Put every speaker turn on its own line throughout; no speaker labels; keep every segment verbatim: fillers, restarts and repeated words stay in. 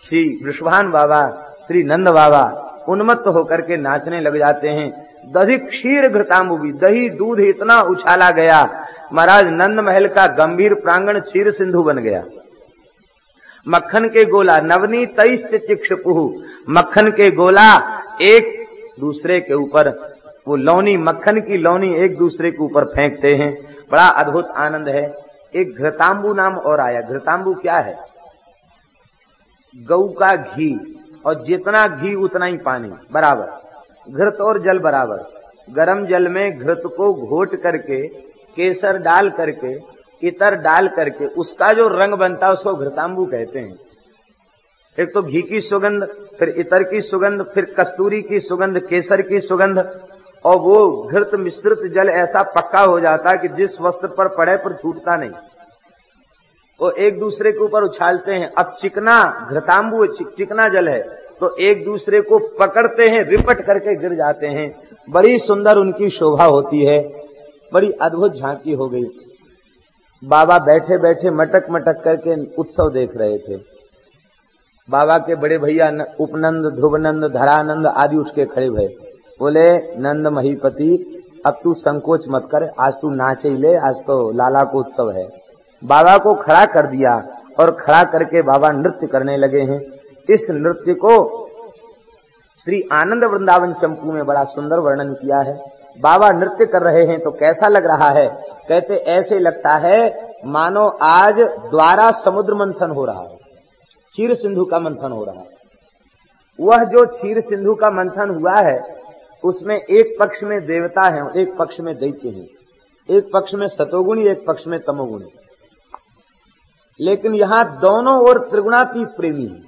श्री वृषभान बाबा, श्री नंद बाबा उन्मत्त होकर के नाचने लग जाते हैं। दही क्षीर घृतांबु भी, दही दूध इतना उछाला गया, महाराज नंद महल का गंभीर प्रांगण क्षीर सिंधु बन गया। मक्खन के गोला नवनीतैश्च चिक्षुपुः, मक्खन के गोला एक दूसरे के ऊपर, वो लौनी मक्खन की लौनी एक दूसरे के ऊपर फेंकते हैं, बड़ा अद्भुत आनंद है। एक घृतांबु नाम और आया। घृतांबु क्या है? गऊ का घी, और जितना घी उतना ही पानी बराबर, घृत और जल बराबर। गरम जल में घृत को घोट करके, केसर डाल करके, इतर डाल करके उसका जो रंग बनता है उसको घृतांबु कहते हैं। एक तो घी की सुगंध, फिर इतर की सुगंध, फिर कस्तूरी की सुगंध, केसर की सुगंध, और वो घृत मिश्रित जल ऐसा पक्का हो जाता है कि जिस वस्त्र पर पड़े पर छूटता नहीं। वो एक दूसरे के ऊपर उछालते हैं। अब चिकना घृतांबु चिक, चिकना जल है तो एक दूसरे को पकड़ते हैं, रिपट करके गिर जाते हैं। बड़ी सुंदर उनकी शोभा होती है, बड़ी अद्भुत झांकी हो गई। बाबा बैठे बैठे मटक मटक करके उत्सव देख रहे थे। बाबा के बड़े भैया उपनंद, ध्रुवनंद, धरानंद आदि उठ के खड़े भये, बोले नंद महीपति अब तू संकोच मत कर, आज तू नाचे ही ले, आज तो लाला को उत्सव है। बाबा को खड़ा कर दिया और खड़ा करके बाबा नृत्य करने लगे हैं। इस नृत्य को श्री आनंद वृंदावन चंपू में बड़ा सुंदर वर्णन किया है। बाबा नृत्य कर रहे हैं तो कैसा लग रहा है? कहते ऐसे लगता है मानो आज द्वारा समुद्र मंथन हो रहा है, क्षीर सिंधु का मंथन हो रहा है। वह जो क्षीर सिंधु का मंथन हुआ है उसमें एक पक्ष में देवता है, एक पक्ष में दैत्य हैं, एक पक्ष में सतोगुणी, एक पक्ष में तमोगुणी। लेकिन यहां दोनों ओर त्रिगुणातीत प्रेमी है।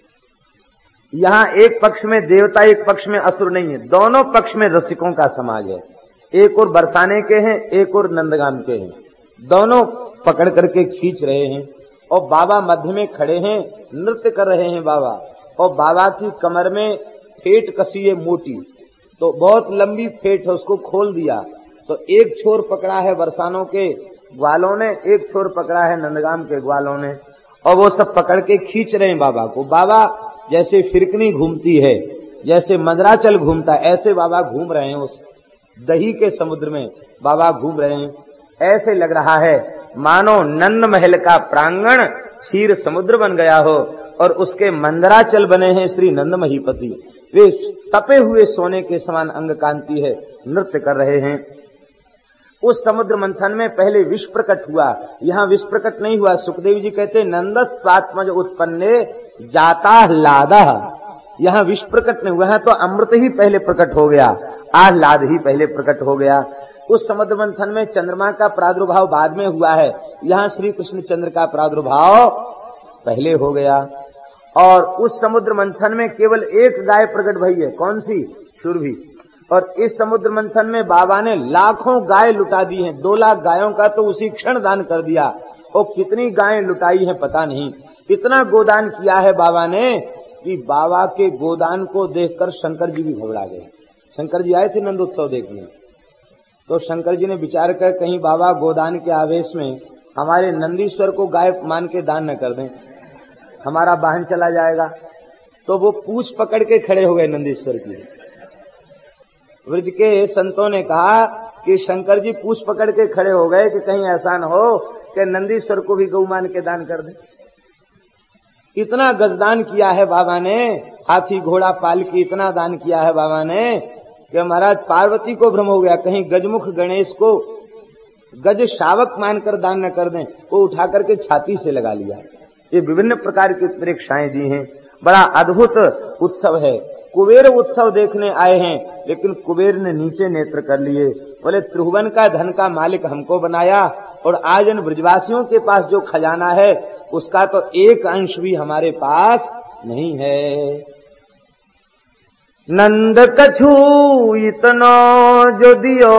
यहां एक पक्ष में देवता, एक पक्ष में असुर नहीं है, दोनों पक्ष में रसिकों का समाज है। एक और बरसाने के हैं, एक और नंदगाम के हैं, दोनों पकड़ करके खींच रहे हैं। और बाबा मध्य में खड़े हैं, नृत्य कर रहे हैं बाबा। और बाबा की कमर में फेट कसी है मोटी, तो बहुत लंबी फेट है, उसको खोल दिया तो एक छोर पकड़ा है बरसानों के ग्वालों ने, एक छोर पकड़ा है नंदगाम के ग्वालों ने, और वो सब पकड़ के खींच रहे हैं बाबा को। बाबा जैसे फिरकनी घूमती है, जैसे मंदराचल घूमता है, ऐसे बाबा घूम रहे हैं। उस दही के समुद्र में बाबा घूम रहे हैं। ऐसे लग रहा है मानो नंद महल का प्रांगण क्षीर समुद्र बन गया हो और उसके मंदराचल बने हैं श्री नंद महीपति। वे तपे हुए सोने के समान अंग कांति है, नृत्य कर रहे हैं। उस समुद्र मंथन में पहले विष प्रकट हुआ, यहाँ विष प्रकट नहीं हुआ। सुखदेव जी कहते नंदस्त्वात्मज उत्पन्ने जाता लादा, यहाँ विष प्रकट नहीं हुआ है, तो अमृत ही पहले प्रकट हो गया, आह्लाद ही पहले प्रकट हो गया। उस समुद्र मंथन में चंद्रमा का प्रादुर्भाव बाद में हुआ है, यहाँ श्री कृष्ण चंद्र का प्रादुर्भाव पहले हो गया। और उस समुद्र मंथन में केवल एक गाय प्रकट भई है, कौन सी? सुरभि। और इस समुद्र मंथन में बाबा ने लाखों गाय लुटा दी हैं, दो लाख गायों का तो उसी क्षण दान कर दिया। और कितनी गायें लुटाई हैं पता नहीं, इतना गोदान किया है बाबा ने कि बाबा के गोदान को देखकर शंकर जी भी घबरा गए। शंकर जी आए थे नंदोत्सव देखने, तो शंकर जी ने विचार कर कहीं बाबा गोदान के आवेश में हमारे नंदीश्वर को गाय मान के दान न कर दें, हमारा वाहन चला जाएगा। तो वो पूछ पकड़ के खड़े हो गए नंदीश्वर की। ब्रज के संतों ने कहा कि शंकर जी पूछ पकड़ के खड़े हो गए कि कहीं ऐसा न हो कि नंदीश्वर को भी गौ मान के दान कर दें। इतना गजदान किया है बाबा ने, हाथी घोड़ा पालकी इतना दान किया है बाबा ने कि महाराज पार्वती को भ्रम हो गया, कहीं गजमुख गणेश को गज शावक मानकर दान न कर दें, वो उठा करके छाती से लगा लिया। ये विभिन्न प्रकार की परीक्षाएं दी हैं, बड़ा अद्भुत उत्सव है। कुबेर उत्सव देखने आए हैं, लेकिन कुबेर ने नीचे नेत्र कर लिए, बोले त्रिभुवन का धन का मालिक हमको बनाया और आज इन ब्रजवासियों के पास जो खजाना है उसका तो एक अंश भी हमारे पास नहीं है। नंद कछु इतनो जो दियो,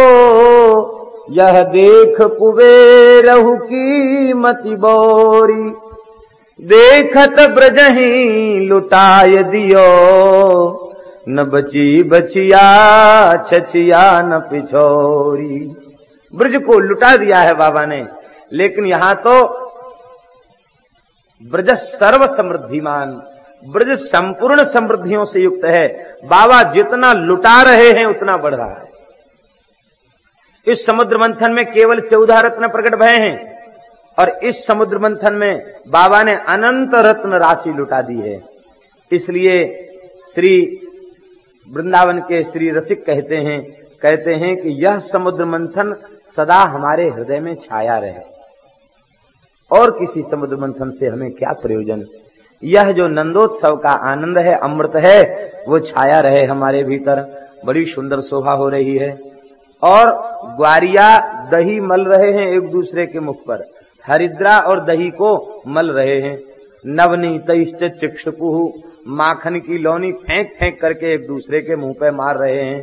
यह देख कुबेरहु की मति बोरी, देखत ब्रजहि लुटाय दियो, न बची बचिया छछिया न पिछोरी। ब्रज को लुटा दिया है बाबा ने, लेकिन यहां तो ब्रज सर्व समृद्धिमान, ब्रज संपूर्ण समृद्धियों से युक्त है। बाबा जितना लुटा रहे हैं उतना बढ़ रहा है। इस समुद्र मंथन में केवल चौदह रत्न प्रकट भये हैं और इस समुद्र मंथन में बाबा ने अनंत रत्न राशि लुटा दी है। इसलिए श्री वृंदावन के श्री रसिक कहते हैं कहते हैं कि यह समुद्र मंथन सदा हमारे हृदय में छाया रहे, और किसी समुद्र मंथन से हमें क्या प्रयोजन। यह जो नंदोत्सव का आनंद है, अमृत है, वो छाया रहे हमारे भीतर। बड़ी सुंदर शोभा हो रही है। और ग्वारिया दही मल रहे हैं एक दूसरे के मुख पर, हरिद्रा और दही को मल रहे हैं। नवनीत चिक्षुपुहु, माखन की लौनी फेंक फेंक करके एक दूसरे के मुंह पे मार रहे हैं।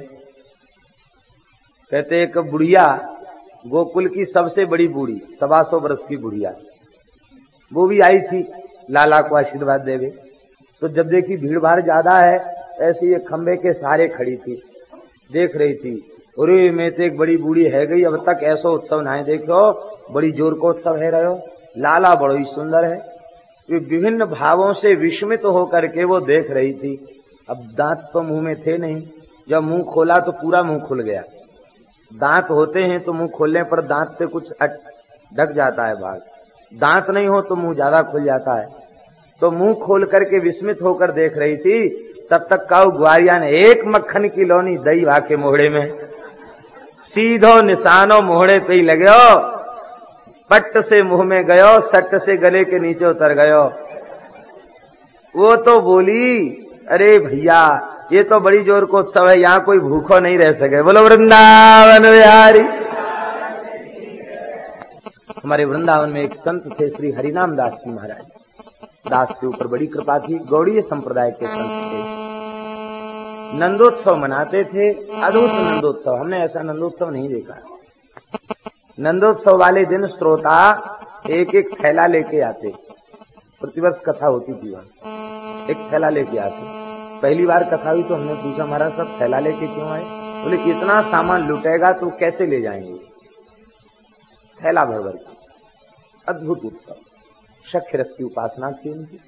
कहते एक बुढ़िया, गोकुल की सबसे बड़ी बूढ़ी, सवा सौ वर्ष की बुढ़िया, वो भी आई थी लाला को आशीर्वाद देवे। तो जब देखी भीड़ भाड़ ज्यादा है, ऐसे ये खंबे के सहारे खड़ी थी, देख रही थी। अरे मैं तो एक बड़ी बूढ़ी है गई, अब तक ऐसा उत्सव ना देखो, बड़ी जोर को उत्सव है रहो। लाला बड़ो ही सुंदर है। वे विभिन्न भावों से विस्मित तो होकर के वो देख रही थी। अब दांत तो मुंह में थे नहीं, जब मुंह खोला तो पूरा मुंह खुल गया। दांत होते हैं तो मुंह खोलने पर दांत से कुछ ढक जाता है भाग, दांत नहीं हो तो मुंह ज्यादा खुल जाता है। तो मुंह खोल करके विस्मित होकर देख रही थी। तब तक काऊ ग्वारिया ने एक मक्खन की लौनी दही भाके मोहड़े में, सीधो निशानो मोहड़े पे ही लगे, पट्ट से मुंह में गयो, सट्ट से गले के नीचे उतर गयो। वो तो बोली, अरे भैया ये तो बड़ी जोर को उत्सव है, यहाँ कोई भूखो नहीं रह सके। बोलो वृंदावन बिहारी। हमारे वृंदावन में एक संत थे श्री हरिनाम दास जी महाराज। दास के ऊपर बड़ी कृपा थी, गौड़ीय संप्रदाय के संत थे। नंदोत्सव मनाते थे, अद्भुत नंदोत्सव। हमने ऐसा नंदोत्सव नहीं देखा। नंदोत्सव वाले दिन श्रोता एक एक थैला लेके आते, प्रतिवर्ष कथा होती थी वहां, एक थैला लेके आते। पहली बार कथा हुई तो हमने पूछा, महाराज सब थैला लेके क्यों आए? बोले इतना सामान लुटेगा तो कैसे ले जाएंगे, थैला भर भर। अद्भुत उत्सव। सख्य रस की उपासना थी उनकी,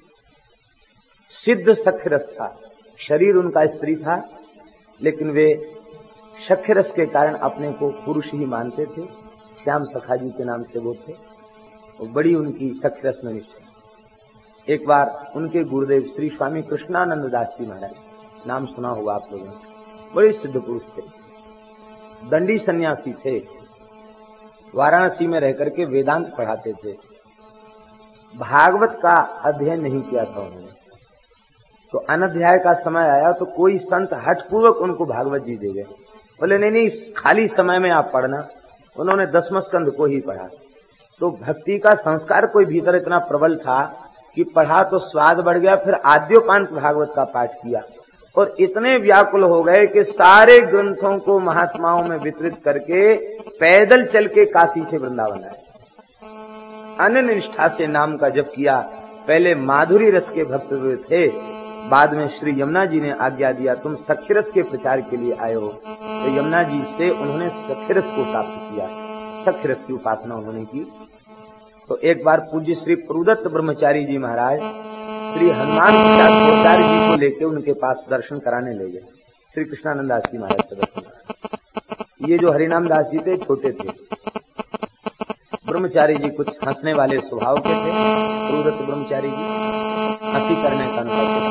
सिद्ध सख्य रस था। शरीर उनका स्त्री था, लेकिन वे सख्य रस के कारण अपने को पुरुष ही मानते थे। श्याम सखा जी के नाम से वो थे, और बड़ी उनकी सख्य रस में निष्ठा। एक बार उनके गुरुदेव श्री स्वामी कृष्णानंद दास जी महाराज, नाम सुना होगा आप लोगों ने, बड़े सिद्ध पुरुष थे, दंडी सन्यासी थे, वाराणसी में रह करके वेदांत पढ़ाते थे। भागवत का अध्ययन नहीं किया था उन्होंने। तो अनध्याय का समय आया तो कोई संत हठपूर्वक उनको भागवत जी दे गए। बोले नहीं नहीं, खाली समय में आप पढ़ना। उन्होंने दसम स्कंद को ही पढ़ा। तो भक्ति का संस्कार कोई भीतर इतना प्रबल था कि पढ़ा तो स्वाद बढ़ गया। फिर आद्योपांत भागवत का पाठ किया और इतने व्याकुल हो गए कि सारे ग्रंथों को महात्माओं में वितरित करके पैदल चल के काशी से वृंदावन आए। अनन्य निष्ठा से नाम का जप किया। पहले माधुरी रस के भक्त हुए थे, बाद में श्री यमुना जी ने आज्ञा दिया तुम सख्य रस के प्रचार के लिए आए हो। तो यमुना जी से उन्होंने सख्य रस को प्राप्त किया, सख्य रस की उपासना उन्होंने की। तो एक बार पूज्य श्री प्रदत्त ब्रह्मचारी जी महाराज श्री हनुमान प्रसाद जी को लेकर उनके पास दर्शन कराने ले गए। श्री कृष्णानंद दास जी महाराज के दर्शन। ये जो हरिनाम दास जी थे छोटे थे, ब्रह्मचारी जी कुछ हंसने वाले स्वभाव के थे। प्रदत्त ब्रह्मचारी जी हंसी करने का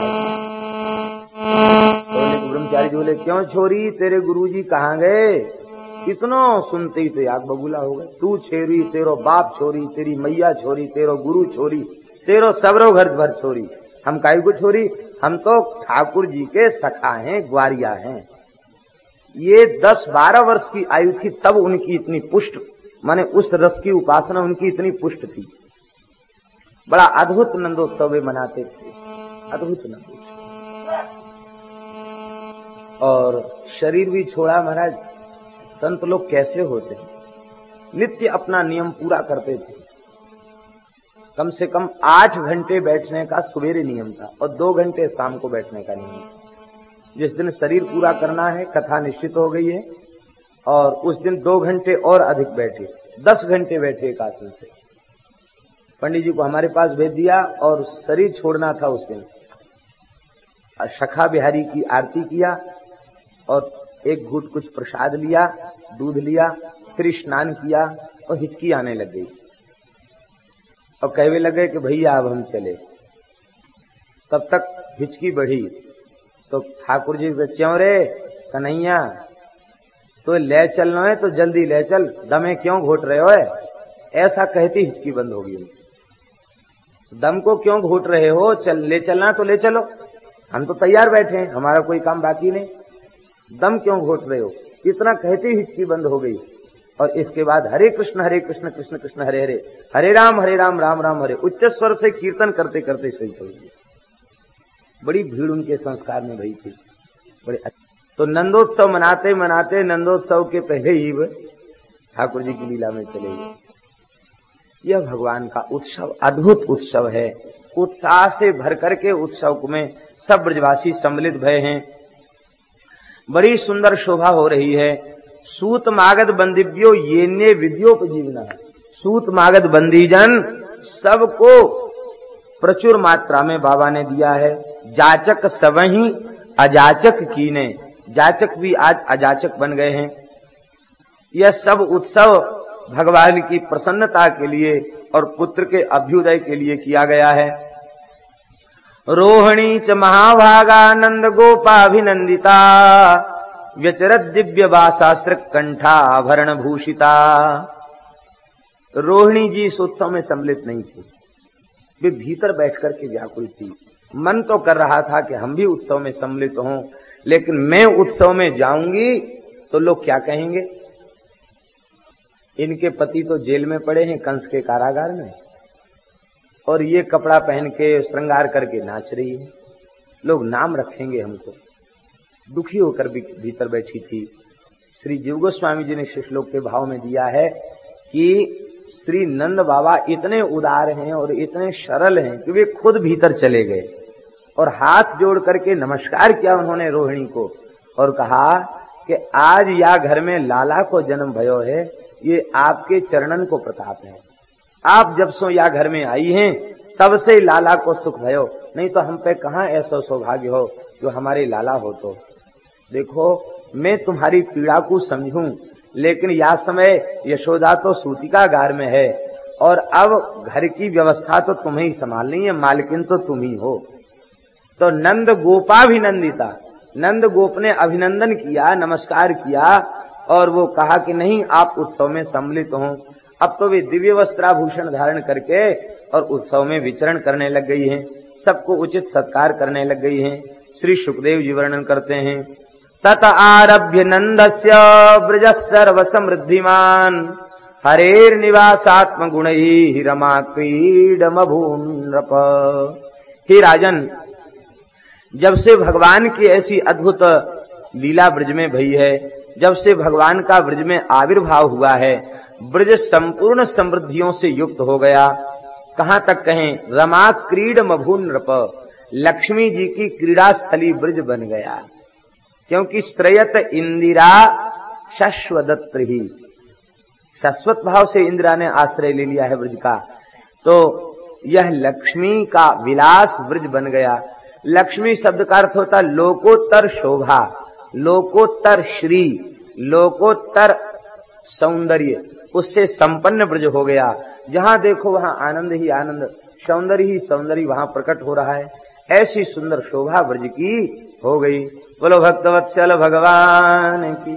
तो ब्रह्मचारी जी बोले क्यों छोरी, तेरे गुरुजी कहाँ गए? इतनो सुनते ही तो आग बबूला हो गए। तू छोरी, तेरो बाप छोरी, तेरी मैया छोरी, तेरो गुरु छोरी, तेरो सबरो घर भर छोरी, हम काई को छोरी? हम तो ठाकुर जी के सखा हैं, ग्वारिया हैं। ये दस बारह वर्ष की आयु थी तब उनकी इतनी पुष्ट, माने उस रस की उपासना उनकी इतनी पुष्ट थी। बड़ा अद्भुत नंदोत्सव वे मनाते थे, अद्भुत नंदोत्सव। और शरीर भी छोड़ा महाराज। संत लोग कैसे होते हैं, नित्य अपना नियम पूरा करते थे। कम से कम आठ घंटे बैठने का सवेरे नियम था और दो घंटे शाम को बैठने का नियम था। जिस दिन शरीर पूरा करना है, कथा निश्चित हो गई है, और उस दिन दो घंटे और अधिक बैठे, दस घंटे बैठे एक आसन से। पंडित जी को हमारे पास भेज दिया और शरीर छोड़ना था उस दिन। सखा बिहारी की आरती किया और एक घूट कुछ प्रसाद लिया, दूध लिया, फिर स्नान किया और हिचकी आने लग गई और कहने लगे कि भैया अब हम चले। तब तक हिचकी बढ़ी तो ठाकुर जी से, क्यों रे कन्हैया, तो ले चलना है तो जल्दी ले चल, दमे क्यों घोट रहे हो? ऐसा कहती हिचकी बंद होगी। दम को क्यों घोट रहे हो? चल ले चलना तो ले चलो, हम तो तैयार बैठे हैं, हमारा कोई काम बाकी नहीं, दम क्यों घोट रहे हो? इतना कहती हिचकी बंद हो गई। और इसके बाद हरे कृष्ण हरे कृष्ण कृष्ण कृष्ण हरे हरे, हरे राम हरे राम राम राम हरे, उच्च स्वर से कीर्तन करते करते सही हो गई। बड़ी भीड़ उनके संस्कार में भई थी, बड़े अच्छे। तो नंदोत्सव मनाते मनाते नंदोत्सव के पहले ही ठाकुर जी की लीला में चले गए। यह भगवान का उत्सव अद्भुत उत्सव है। उत्साह से भर करके उत्सव में सब ब्रजवासी सम्मिलित भय हैं। बड़ी सुंदर शोभा हो रही है। सूत मागध बंदिव्यो येन्ये विद्योपजीवना, सूत मागध बंदीजन सबको प्रचुर मात्रा में बाबा ने दिया है। जाचक सबही अजाचक कीने, जाचक भी आज अजाचक बन गए हैं। यह सब उत्सव भगवान की प्रसन्नता के लिए और पुत्र के अभ्युदय के लिए किया गया है। रोहिणी च महाभागा नंद गोपाभिनंदिता, व्यचरत दिव्य वासास्त्र कंठाभरण भूषिता। रोहिणी जी इस उत्सव में सम्मिलित नहीं थी, वे भीतर बैठ करके व्याकुल थी। मन तो कर रहा था कि हम भी उत्सव में सम्मिलित हों, लेकिन मैं उत्सव में जाऊंगी तो लोग क्या कहेंगे? इनके पति तो जेल में पड़े हैं, कंस के कारागार में, और ये कपड़ा पहन के श्रृंगार करके नाच रही है, लोग नाम रखेंगे हमको। दुखी होकर भी भीतर बैठी थी। श्री जीव गोस्वामी जी ने श्लोक के भाव में दिया है कि श्री नंद बाबा इतने उदार हैं और इतने सरल हैं कि वे खुद भीतर चले गए और हाथ जोड़ करके नमस्कार किया उन्होंने रोहिणी को और कहा कि आज या घर में लाला को जन्म भयो है, ये आपके चरणन को प्रताप है। आप जब सो या घर में आई हैं तब से लाला को सुख भयो, नहीं तो हम पे कहाँ ऐसा सौभाग्य हो जो हमारे लाला हो। तो देखो, मैं तुम्हारी पीड़ा को समझूं, लेकिन यह समय यशोदा तो सूतिकागार में है और अब घर की व्यवस्था तो तुम्हें ही संभालनी है, मालकिन तो तुम ही हो। तो नंद गोपाभिनंदिता, नंद गोप ने अभिनंदन किया, नमस्कार किया और वो कहा कि नहीं, आप उत्सव में सम्मिलित हों। अब तो वे दिव्य वस्त्राभूषण धारण करके और उत्सव में विचरण करने लग गई हैं, सबको उचित सत्कार करने लग गई हैं। श्री सुखदेव जी वर्णन करते हैं, तत आरभ्य नंदस्य ब्रज सर्व समृद्धिमान, हरेर निवासात्म गुणैः रमा क्रीडमभून् नृप। हे राजन, जब से भगवान की ऐसी अद्भुत लीला ब्रज में भई है, जब से भगवान का ब्रज में आविर्भाव हुआ है, ब्रज संपूर्ण समृद्धियों से युक्त हो गया। कहां तक कहें, रमा क्रीडमभून् नृप, लक्ष्मी जी की क्रीड़ा स्थली ब्रज बन गया। क्योंकि श्रेयत इंदिरा शश्वदत्र ही, शाश्वत भाव से इंदिरा ने आश्रय ले लिया है ब्रज का, तो यह लक्ष्मी का विलास ब्रज बन गया। लक्ष्मी शब्द का अर्थ होता लोकोत्तर शोभा, लोकोत्तर श्री, लोकोत्तर सौंदर्य, उससे संपन्न ब्रज हो गया। जहां देखो वहां आनंद ही आनंद, सौंदर्य ही सौंदर्य वहां प्रकट हो रहा है। ऐसी सुंदर शोभा ब्रज की हो गई। बोलो भक्तवत्सल भगवान की।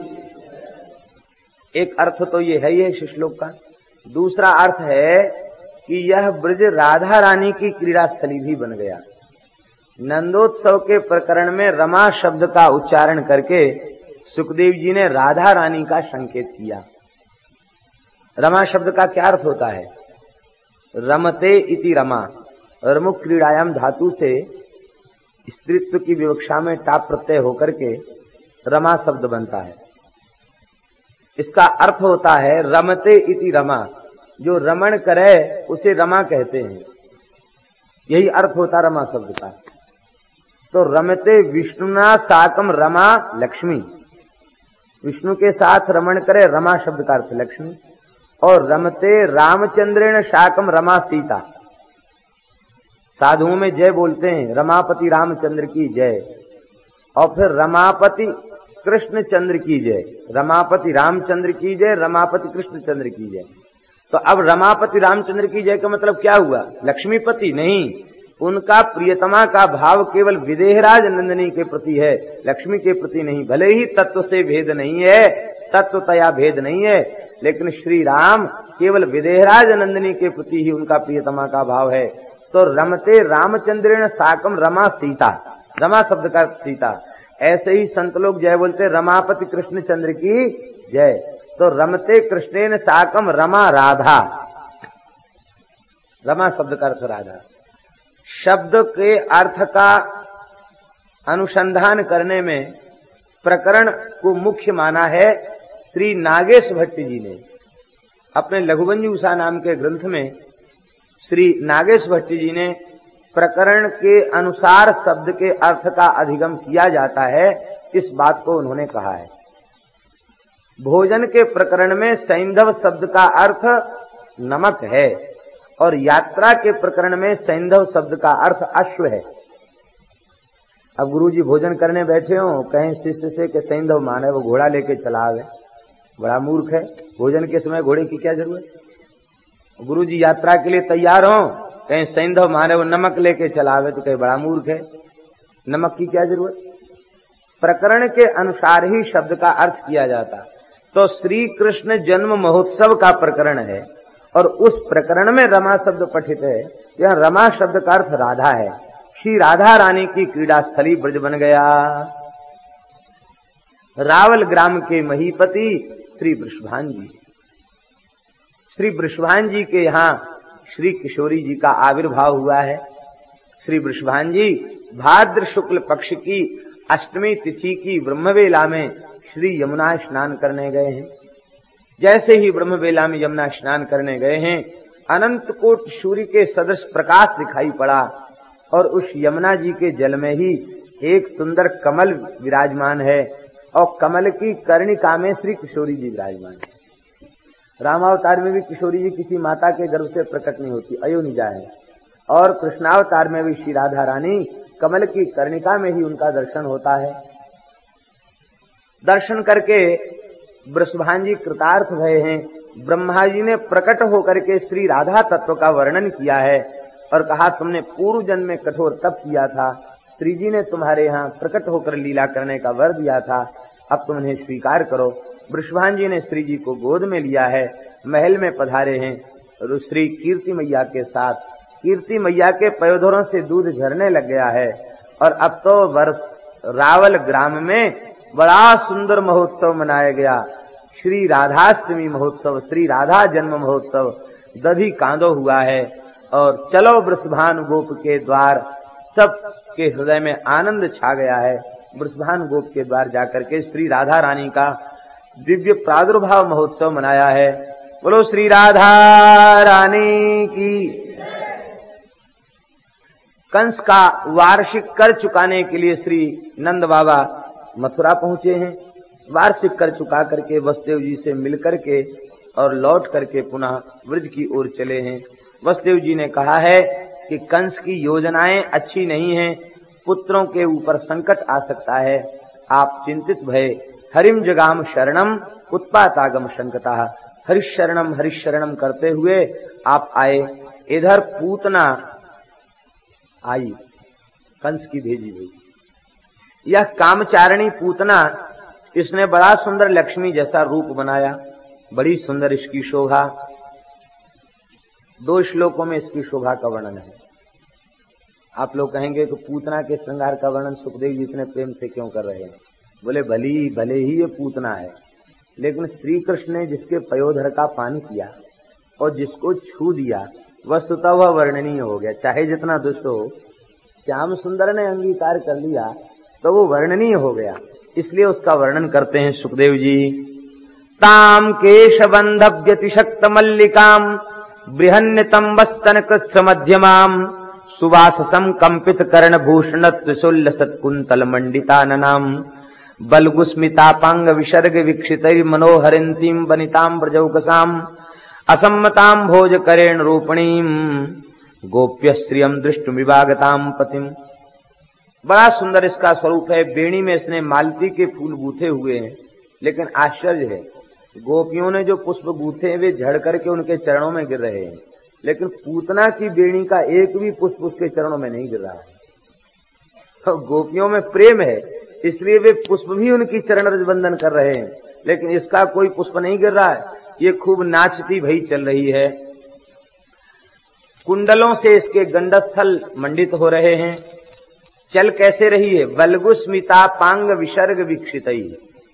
एक अर्थ तो ये है, ये इस श्लोक का। दूसरा अर्थ है कि यह ब्रज राधा रानी की क्रीड़ा स्थली भी बन गया। नंदोत्सव के प्रकरण में रमा शब्द का उच्चारण करके सुखदेव जी ने राधा रानी का संकेत किया। रमा शब्द का क्या अर्थ होता है? रमते इति रमा, रमुक क्रीड़ायाम धातु से स्त्रीत्व की विवक्षा में टाप प्रत्यय होकर के रमा शब्द बनता है। इसका अर्थ होता है रमते इति रमा, जो रमण करे उसे रमा कहते हैं, यही अर्थ होता रमा शब्द का। तो रमते विष्णुना साकम रमा लक्ष्मी, विष्णु के साथ रमण करे, रमा शब्द का अर्थ लक्ष्मी। और रमते रामचंद्रेण साकम रमा सीता, साधुओं में जय बोलते हैं, रमापति रामचंद्र की जय, और फिर रमापति कृष्णचंद्र की जय, रमापति रामचंद्र की जय, रमापति कृष्णचंद्र की जय। तो अब रमापति रामचंद्र की जय का मतलब क्या हुआ? लक्ष्मीपति नहीं, उनका प्रियतमा का भाव केवल विदेहराज नंदिनी के प्रति है, लक्ष्मी के प्रति नहीं। भले ही तत्व से भेद नहीं है, तत्वतया भेद नहीं है, लेकिन श्री राम केवल विदेहराज नंदिनी के प्रति ही उनका प्रियतमा का भाव है। तो रमते रामचंद्रेण साकम रमा सीता, रमा शब्द का सीता। ऐसे ही संत लोग जय बोलते रमापति कृष्णचंद्र की जय। तो रमते कृष्णेन साकम रमा राधा, रमा शब्द का अर्थ राधा। शब्द के अर्थ का अनुसंधान करने में प्रकरण को मुख्य माना है श्री नागेश भट्ट जी ने। अपने लघुबंजूषा नाम के ग्रंथ में श्री नागेश भट्ट जी ने प्रकरण के अनुसार शब्द के अर्थ का अधिगम किया जाता है, इस बात को उन्होंने कहा है। भोजन के प्रकरण में सैंधव शब्द का अर्थ नमक है, और यात्रा के प्रकरण में सैंधव शब्द का अर्थ अश्व है। अब गुरुजी भोजन करने बैठे हो, कहें शिष्य से कि सैंधव माने वो घोड़ा लेके चला आवे, बड़ा मूर्ख है। भोजन के समय घोड़े की क्या जरूरत? गुरुजी यात्रा के लिए तैयार हो, कहें सैंधव माने वो नमक लेके चला आवे, तो कहे बड़ा मूर्ख है, नमक की क्या जरूरत? प्रकरण के अनुसार ही शब्द का अर्थ किया जाता। तो श्री कृष्ण जन्म महोत्सव का प्रकरण है, और उस प्रकरण में रमा शब्द पठित है। यह रमा शब्द का अर्थ राधा है। श्री राधा रानी की क्रीड़ा स्थली ब्रज बन गया। रावल ग्राम के महीपति श्री वृषभान जी, श्री वृषभान जी के यहाँ श्री किशोरी जी का आविर्भाव हुआ है। श्री वृषभान जी भाद्र शुक्ल पक्ष की अष्टमी तिथि की ब्रह्मवेला में श्री यमुना स्नान करने गए हैं। जैसे ही ब्रह्मवेला में यमुना स्नान करने गए हैं, अनंत कोट सूर्य के सदृश प्रकाश दिखाई पड़ा, और उस यमुना जी के जल में ही एक सुंदर कमल विराजमान है, और कमल की कर्णिका में श्री किशोरी जी विराजमान है। रामावतार में भी किशोरी जी किसी माता के गर्भ से प्रकट नहीं होती, अयोनिजा है, और कृष्णावतार में भी श्री राधा रानी कमल की कर्णिका में ही उनका दर्शन होता है। दर्शन करके वृषभान जी कृतार्थ भय हैं। ब्रह्मा जी ने प्रकट होकर के श्री राधा तत्व का वर्णन किया है, और कहा तुमने पूर्व जन्म में कठोर तप किया था, श्री जी ने तुम्हारे यहाँ प्रकट होकर लीला करने का वर दिया था, अब तुम इन्हें स्वीकार करो। वृषभान जी ने श्री जी को गोद में लिया है, महल में पधारे हैं, और श्री कीर्ति मैया के साथ, कीर्ति मैया के पयोधरों से दूध झरने लग गया है। और अब तो वर्ष रावल ग्राम में बड़ा सुंदर महोत्सव मनाया गया, श्री राधाष्टमी महोत्सव, श्री राधा जन्म महोत्सव दधि कांदो हुआ है। और चलो वृषभान गोप के द्वार, सब के हृदय में आनंद छा गया है। वृषभान गोप के द्वार जाकर के श्री राधा रानी का दिव्य प्रादुर्भाव महोत्सव मनाया है। बोलो श्री राधा रानी की। कंस का वार्षिक कर चुकाने के लिए श्री नंद बाबा मथुरा पहुंचे हैं। वार्षिक कर चुका करके वसुदेव जी से मिलकर के और लौट करके पुनः ब्रज की ओर चले हैं। वसुदेव जी ने कहा है कि कंस की योजनाएं अच्छी नहीं हैं, पुत्रों के ऊपर संकट आ सकता है, आप चिंतित भय हरिम जगाम शरणम उत्पातागम शंकता, हरिशरणम हरिशरणम करते हुए आप आए। इधर पूतना आई, कंस की भेजी हुई यह कामचारिणी पूतना, इसने बड़ा सुंदर लक्ष्मी जैसा रूप बनाया, बड़ी सुंदर इसकी शोभा। दो श्लोकों में इसकी शोभा का वर्णन है। आप लोग कहेंगे कि पूतना के श्रृंगार का वर्णन सुखदेव जी इतने प्रेम से क्यों कर रहे हैं? बोले भली भले ही ये पूतना है, लेकिन श्री कृष्ण ने जिसके पयोधर का पान किया और जिसको छू दिया, वस्तुतः वह वर्णनीय हो गया। चाहे जितना दुष्ट हो, श्याम सुंदर ने अंगीकार कर लिया तो वो वर्णनीय हो गया, इसलिए उसका वर्णन करते हैं सुखदेव जी। ताम केशबंध व्यतिशक्त मल्लिकाम बृहन्नतम वस्तन कृत्स मध्यमाम सुवाससम कंपित कर्ण भूषण त्रिशूल सत्कुंतल मंडिताननाम बलगुस्मितापांग विसर्ग विक्षित मनोहरिंतीम वनिताम ब्रजौकसाम असम्मताम भोज करेण रूपणीम गोप्य श्रियम दृष्टुमिवागताम पतिम। बड़ा सुंदर इसका स्वरूप है। बेणी में इसने मालती के फूल गूथे हुए हैं, लेकिन आश्चर्य है गोपियों ने जो पुष्प गूथे हैं वे झड़ करके उनके चरणों में गिर रहे हैं, लेकिन पूतना की बेणी का एक भी पुष्प उसके चरणों में नहीं गिर रहा है। तो गोपियों में प्रेम है, इसलिए वे पुष्प भी उनकी चरण रज बंदन कर रहे हैं, लेकिन इसका कोई पुष्प नहीं गिर रहा है। ये खूब नाचती भई चल रही है। कुंडलों से इसके गंडस्थल मंडित हो रहे हैं। चल कैसे रही है? वल्गुस्मिता पांग विसर्ग विक्षितई।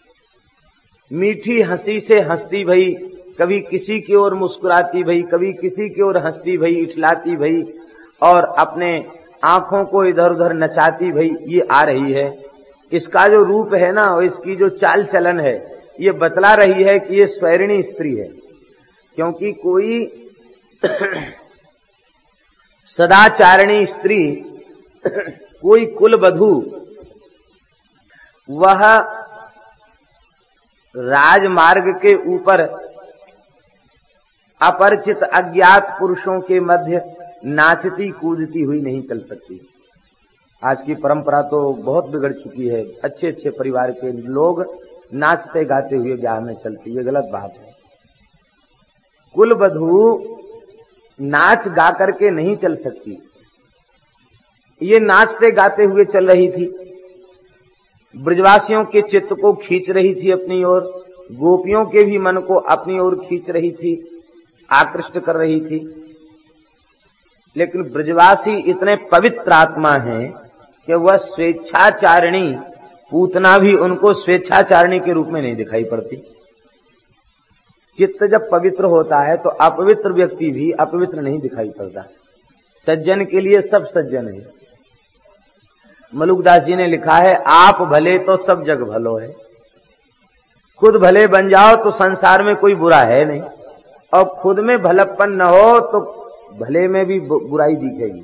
मीठी हंसी से हंसती भई, कभी किसी की ओर मुस्कुराती भई, कभी किसी की ओर हंसती भई, इठलाती भई, और अपने आंखों को इधर उधर नचाती भई ये आ रही है। इसका जो रूप है ना, और इसकी जो चाल चलन है, ये बतला रही है कि ये स्वैरिणी स्त्री है। क्योंकि कोई सदाचारिणी स्त्री, कोई कुलवधू, वह राजमार्ग के ऊपर अपरिचित अज्ञात पुरुषों के मध्य नाचती कूदती हुई नहीं चल सकती। आज की परंपरा तो बहुत बिगड़ चुकी है। अच्छे अच्छे परिवार के लोग नाचते गाते हुए ब्याह में चलती, ये गलत बात है। कुलवधू नाच गा करके नहीं चल सकती। ये नाचते गाते हुए चल रही थी, ब्रजवासियों के चित्त को खींच रही थी अपनी ओर, गोपियों के भी मन को अपनी ओर खींच रही थी, आकृष्ट कर रही थी। लेकिन ब्रजवासी इतने पवित्र आत्मा हैं कि वह स्वेच्छाचारिणी पूतना भी उनको स्वेच्छाचारिणी के रूप में नहीं दिखाई पड़ती। चित्त जब पवित्र होता है तो अपवित्र व्यक्ति भी अपवित्र नहीं दिखाई पड़ता। सज्जन के लिए सब सज्जन है। मलुकदास जी ने लिखा है, आप भले तो सब जग भलो है। खुद भले बन जाओ तो संसार में कोई बुरा है नहीं, और खुद में भलप्पन न हो तो भले में भी बुराई दिखेगी।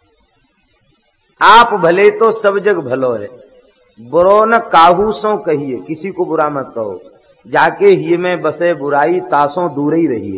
आप भले तो सब जग भलो है, बुरो न काहू सो कहिए, किसी को बुरा मत कहो। जाके ही में बसे बुराई, तासों दूर ही रहिए।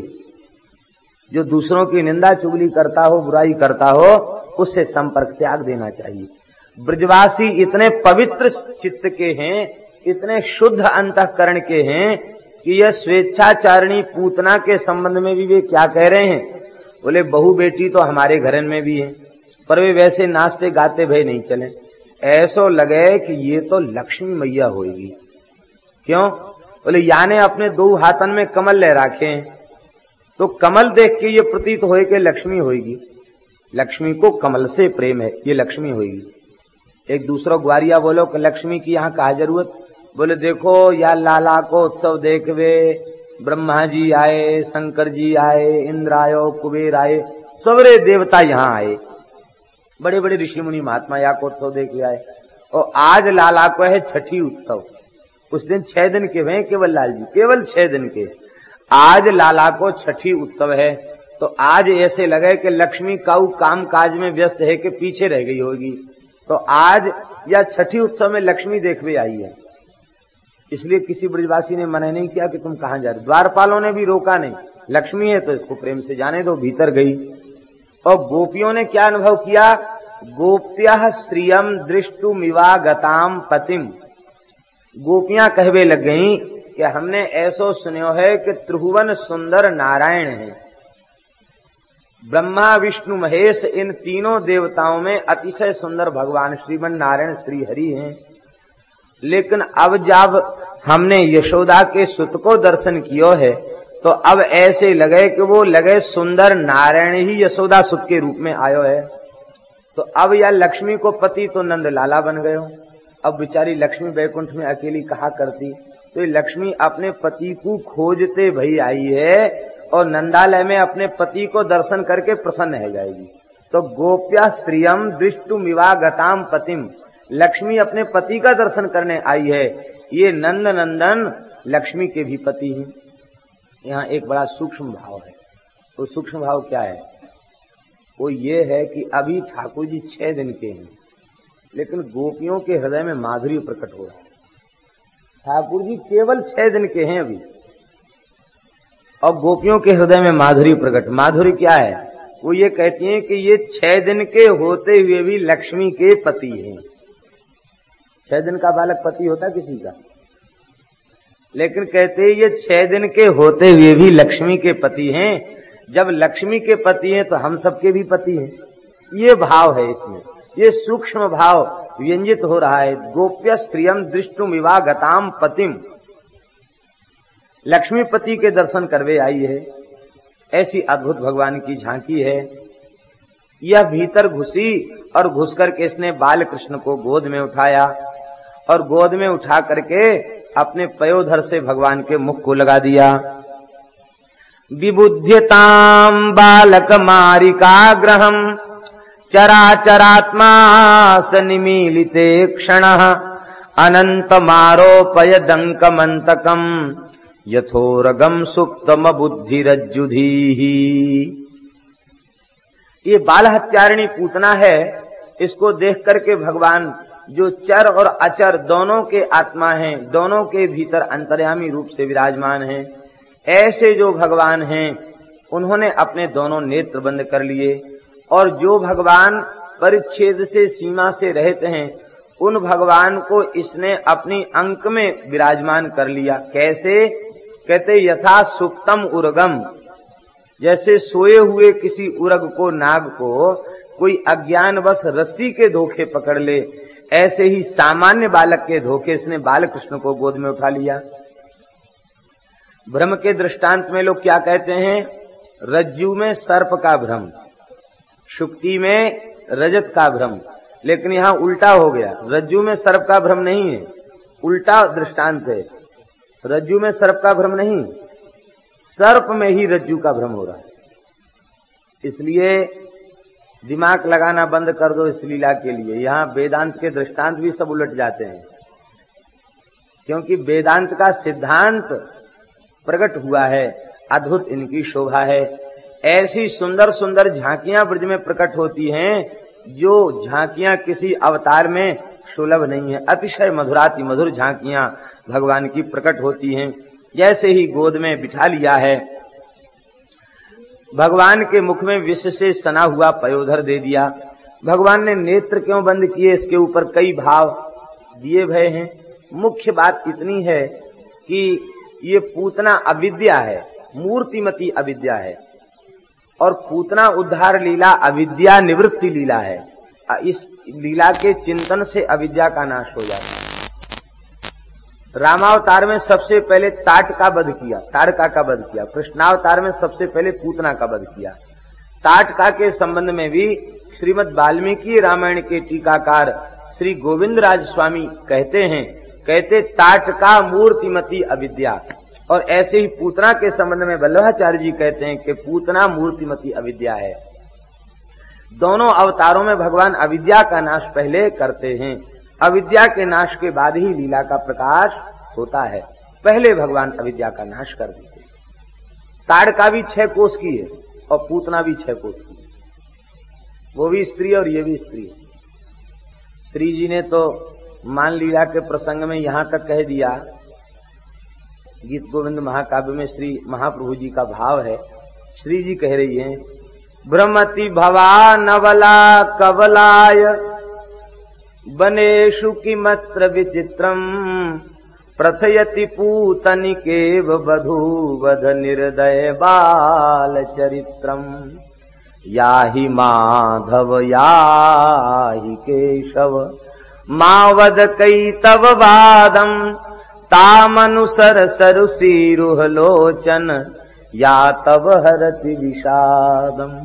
जो दूसरों की निंदा चुगली करता हो, बुराई करता हो, उससे संपर्क त्याग देना चाहिए। ब्रजवासी इतने पवित्र चित्त के हैं, इतने शुद्ध अंतःकरण के हैं कि यह स्वेच्छाचारिणी पूतना के संबंध में भी वे क्या कह रहे हैं? बोले बहू बेटी तो हमारे घर में भी है, पर वे वैसे नाचते गाते भय नहीं चले। ऐसो लगे कि ये तो लक्ष्मी मैया होगी। क्यों? बोले याने अपने दो हाथन में कमल ले रखे हैं, तो कमल देख के ये प्रतीत होए कि लक्ष्मी होगी। लक्ष्मी को कमल से प्रेम है, ये लक्ष्मी होगी। एक दूसरा ग्वारिया बोलो कि लक्ष्मी की यहाँ कहा जरूरत? बोले देखो या लाला को उत्सव देखवे, ब्रह्मा जी आए, शंकर जी आए, इंद्र आयो, कुबेर आए, सवरे देवता यहाँ आए, बड़े बड़े ऋषि मुनि महात्मा या को उत्सव देख आए। और आज लाला को है छठी उत्सव। उस दिन छह दिन के हैं केवल लाल जी, केवल छह दिन के। आज लाला को छठी उत्सव है, तो आज ऐसे लगे कि लक्ष्मी काऊ काम काज में व्यस्त है कि पीछे रह गई होगी। तो आज या छठी उत्सव में लक्ष्मी देखवे आई है, इसलिए किसी ब्रजवासी ने मना नहीं किया कि तुम कहां जा रहे। द्वारपालों ने भी रोका नहीं, लक्ष्मी है तो इसको प्रेम से जाने दो, भीतर गई। और गोपियों ने क्या अनुभव किया? गोप्यः श्रियम दृष्टुमिवागताम पतिम। गोपियां कहवे लग गईं कि हमने ऐसो सुनो है कि त्रिभुवन सुंदर नारायण है। ब्रह्मा विष्णु महेश इन तीनों देवताओं में अतिशय सुंदर भगवान श्रीमन नारायण श्री हरि हैं। लेकिन अब जब हमने यशोदा के सुत को दर्शन कियो है, तो अब ऐसे लगे कि वो लगे सुंदर नारायण ही यशोदा सुत के रूप में आयो है। तो अब या लक्ष्मी को पति तो नंद लाला बन गए हो। अब बेचारी लक्ष्मी बैकुंठ में अकेली कहा करती, तो ये लक्ष्मी अपने पति को खोजते भई आई है, और नंदालय में अपने पति को दर्शन करके प्रसन्न हो जाएगी। तो गोप्या श्रियम दृष्टुमिवागताम पतिम, लक्ष्मी अपने पति का दर्शन करने आई है। ये नंद नंदन लक्ष्मी के भी पति हैं। यहाँ एक बड़ा सूक्ष्म भाव है। तो सूक्ष्म भाव क्या है? वो ये है कि अभी ठाकुर जी छह दिन के हैं, लेकिन गोपियों के हृदय में माधुर्य प्रकट हो रहा है। ठाकुर जी केवल छह दिन के हैं अभी, और गोपियों के हृदय में माधुर्य प्रकट। माधुर्य क्या है? वो ये कहती हैं कि ये छह दिन के होते हुए भी लक्ष्मी के पति हैं। छह दिन का बालक पति होता किसी का, लेकिन कहते हैं ये छह दिन के होते हुए भी लक्ष्मी के पति हैं। जब लक्ष्मी के पति हैं तो हम सबके भी पति हैं। ये भाव है इसमें, ये सूक्ष्म भाव व्यंजित हो रहा है। गोप्य स्त्रियम दृष्टुम विवागताम पतिम, लक्ष्मीपति के दर्शन करवे आई है। ऐसी अद्भुत भगवान की झांकी है। यह भीतर घुसी और घुस करके इसने बाल कृष्ण को गोद में उठाया और गोद में उठा करके अपने पयोधर से भगवान के मुख को लगा दिया। विबुध्यताम बालक मारिकाग्रहम चराचरात्मा सनिमीलिते क्षणः अनंत मारोपय दंकमंतकम यथोरगम सुप्तम बुद्धिरज्जुधीहि। ये बाल हत्यारिणी पूतना है। इसको देख करके भगवान जो चर और अचर दोनों के आत्मा हैं, दोनों के भीतर अंतर्यामी रूप से विराजमान हैं, ऐसे जो भगवान हैं उन्होंने अपने दोनों नेत्र बंद कर लिए और जो भगवान परिच्छेद से सीमा से रहते हैं उन भगवान को इसने अपनी अंक में विराजमान कर लिया। कैसे? कहते यथा सुप्तम उर्गम, जैसे सोए हुए किसी उर्ग को, नाग को कोई अज्ञानवश रस्सी के धोखे पकड़ ले, ऐसे ही सामान्य बालक के धोखे इसने बाल कृष्ण को गोद में उठा लिया। भ्रम के दृष्टांत में लोग क्या कहते हैं? रज्जू में सर्प का भ्रम, शुक्ति में रजत का भ्रम, लेकिन यहां उल्टा हो गया। रज्जू में सर्प का भ्रम नहीं है, उल्टा दृष्टांत है। रज्जू में सर्प का भ्रम नहीं, सर्प में ही रज्जू का भ्रम हो रहा है। इसलिए दिमाग लगाना बंद कर दो इस लीला के लिए। यहां वेदांत के दृष्टांत भी सब उलट जाते हैं, क्योंकि वेदांत का सिद्धांत प्रकट हुआ है। अद्भुत इनकी शोभा है। ऐसी सुंदर सुंदर झांकियां ब्रज में प्रकट होती हैं जो झांकियां किसी अवतार में सुलभ नहीं है। अतिशय मधुराति मधुर झांकियां भगवान की प्रकट होती हैं। जैसे ही गोद में बिठा लिया है, भगवान के मुख में विष से सना हुआ पयोधर दे दिया। भगवान ने नेत्र क्यों बंद किए, इसके ऊपर कई भाव दिए भय हैं। मुख्य बात इतनी है कि ये पूतना अविद्या है, मूर्तिमती अविद्या है, और पूतना उद्धार लीला अविद्या निवृत्ति लीला है। इस लीला के चिंतन से अविद्या का नाश हो जाता है। रामावतार में सबसे पहले ताट का वध किया, ताड़का का वध किया। कृष्णावतार में सबसे पहले पूतना का वध किया। ताटका के संबंध में भी श्रीमद् वाल्मीकि रामायण के टीकाकार श्री गोविंद राज स्वामी कहते हैं, कहते ताटका मूर्तिमती अविद्या। और ऐसे ही पूतना के संबंध में वल्लभाचार्य जी कहते हैं कि पूतना मूर्तिमती अविद्या है। दोनों अवतारों में भगवान अविद्या का नाश पहले करते हैं, अविद्या के नाश के बाद ही लीला का प्रकाश होता है। पहले भगवान अविद्या का नाश कर देते। ताड़का भी छह कोस की है और पूतना भी छह कोस की है, वो भी स्त्री और ये भी स्त्री। श्री जी ने तो मान लीला के प्रसंग में यहां तक कह दिया, गीत गोविंद महाकाव्य में श्री महाप्रभु जी का भाव है। श्री जी कह रही हैं, भ्रमति भवा नवला कवलाय बनेषु किमत्र विचित्रम प्रथयति पूतनिकेव वधूवध निर्दय बाल चरित्रम याहि माधव याहि केशव मावद कैतव वादम तामनुसर सरुसीरुह लोचन या तव हरति विषादम।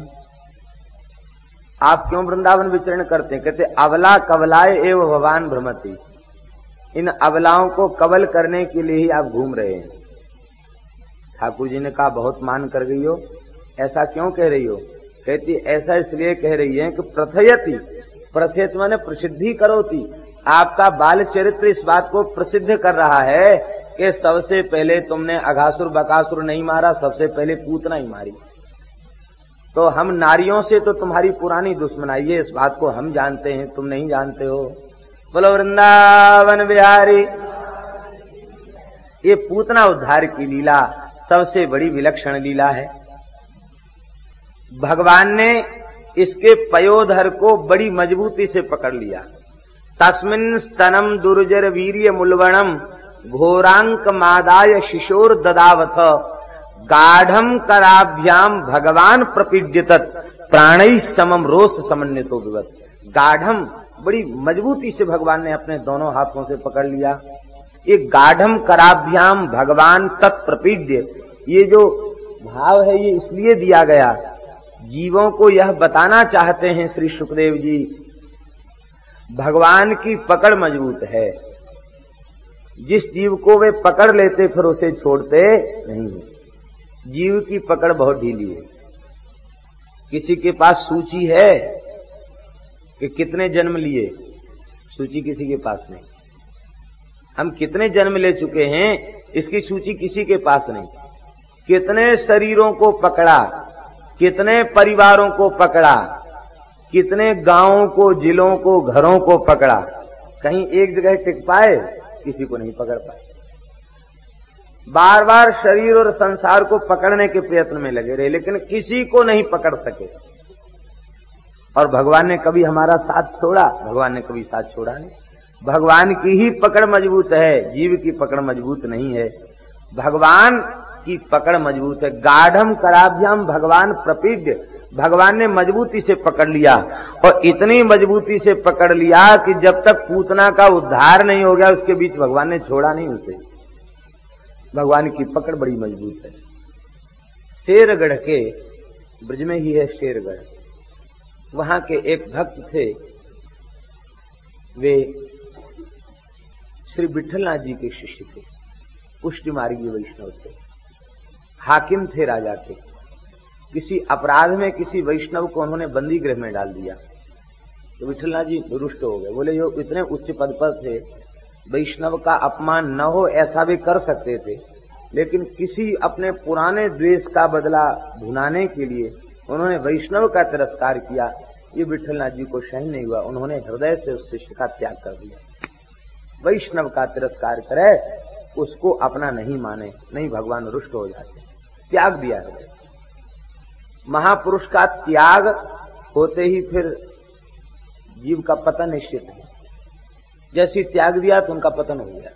आप क्यों वृंदावन विचरण करते हैं? कहते अवला कवलाय एव भगवान भ्रमति। इन अवलाओं को कवल करने के लिए ही आप घूम रहे हैं। ठाकुर जी ने कहा बहुत मान कर गई हो, ऐसा क्यों कह रही हो? कहती ऐसा इसलिए कह रही है कि प्रथयति, प्रथयत माने प्रसिद्धि करोति। आपका बाल चरित्र इस बात को प्रसिद्ध कर रहा है कि सबसे पहले तुमने अघासुर बकासुर नहीं मारा, सबसे पहले पूतना ही मारी। तो हम नारियों से तो तुम्हारी पुरानी दुश्मनाई है, इस बात को हम जानते हैं, तुम नहीं जानते हो। बोलो वृंदावन बिहारी। ये पूतना उद्धार की लीला सबसे बड़ी विलक्षण लीला है। भगवान ने इसके पयोधर को बड़ी मजबूती से पकड़ लिया। तस्मिन् स्तनम दुर्जर वीर्य मुलवणम घोरांक मादाय शिशोर ददावथ गाढ़म कराभ्याम भगवान प्रपीड्यत प्राणै समम रोष समन्वितो विवत। गाढ़म बड़ी मजबूती से भगवान ने अपने दोनों हाथों से पकड़ लिया। ये गाढ़म कराभ्याम भगवान तत्प्रपीड्य, ये जो भाव है ये इसलिए दिया गया, जीवों को यह बताना चाहते हैं श्री सुखदेव जी, भगवान की पकड़ मजबूत है। जिस जीव को वे पकड़ लेते फिर उसे छोड़ते नहीं है। जीव की पकड़ बहुत ढीली है। किसी के पास सूची है कि कितने जन्म लिए, सूची किसी के पास नहीं। हम कितने जन्म ले चुके हैं इसकी सूची किसी के पास नहीं। कितने शरीरों को पकड़ा, कितने परिवारों को पकड़ा, कितने गांवों को, जिलों को, घरों को पकड़ा, कहीं एक जगह टिक पाए, किसी को नहीं पकड़ पाए। बार बार शरीर और संसार को पकड़ने के प्रयत्न में लगे रहे, लेकिन किसी को नहीं पकड़ सके। और भगवान ने कभी हमारा साथ छोड़ा? भगवान ने कभी साथ छोड़ा नहीं। भगवान की ही पकड़ मजबूत है, जीव की पकड़ मजबूत नहीं है। भगवान की पकड़ मजबूत है। गाढ़म कराभ्याम भगवान प्रपीड्य, भगवान ने मजबूती से पकड़ लिया, और इतनी मजबूती से पकड़ लिया कि जब तक पूतना का उद्धार नहीं हो गया उसके बीच भगवान ने छोड़ा नहीं उसे। भगवान की पकड़ बड़ी मजबूत है। शेरगढ़ के, ब्रज में ही है शेरगढ़, वहां के एक भक्त थे, वे श्री विठलनाथ जी के शिष्य थे, पुष्टि मार्गीय वैष्णव थे, हाकिम थे राजा के। किसी अपराध में किसी वैष्णव को उन्होंने बंदी गृह में डाल दिया, तो विठलनाथ जी रुष्ट हो गए। बोले जो इतने उच्च पद पर थे, वैष्णव का अपमान न हो ऐसा भी कर सकते थे, लेकिन किसी अपने पुराने द्वेष का बदला भुनाने के लिए उन्होंने वैष्णव का तिरस्कार किया। ये विठलनाथ जी को सहन नहीं हुआ, उन्होंने हृदय से उस शिष्य का त्याग कर दिया। वैष्णव का तिरस्कार करे, उसको अपना नहीं माने, नहीं भगवान रुष्ट हो जाते, त्याग दिया हृदय। महापुरुष का त्याग होते ही फिर जीव का पतन निश्चित है। जैसी त्याग दिया तो उनका पतन हो गया।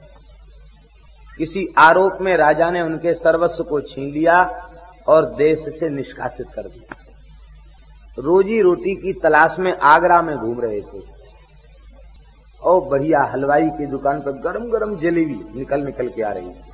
किसी आरोप में राजा ने उनके सर्वस्व को छीन लिया और देश से निष्कासित कर दिया। रोजी रोटी की तलाश में आगरा में घूम रहे थे, और बढ़िया हलवाई की दुकान पर गरम गरम जलेबी निकल निकल के आ रही है।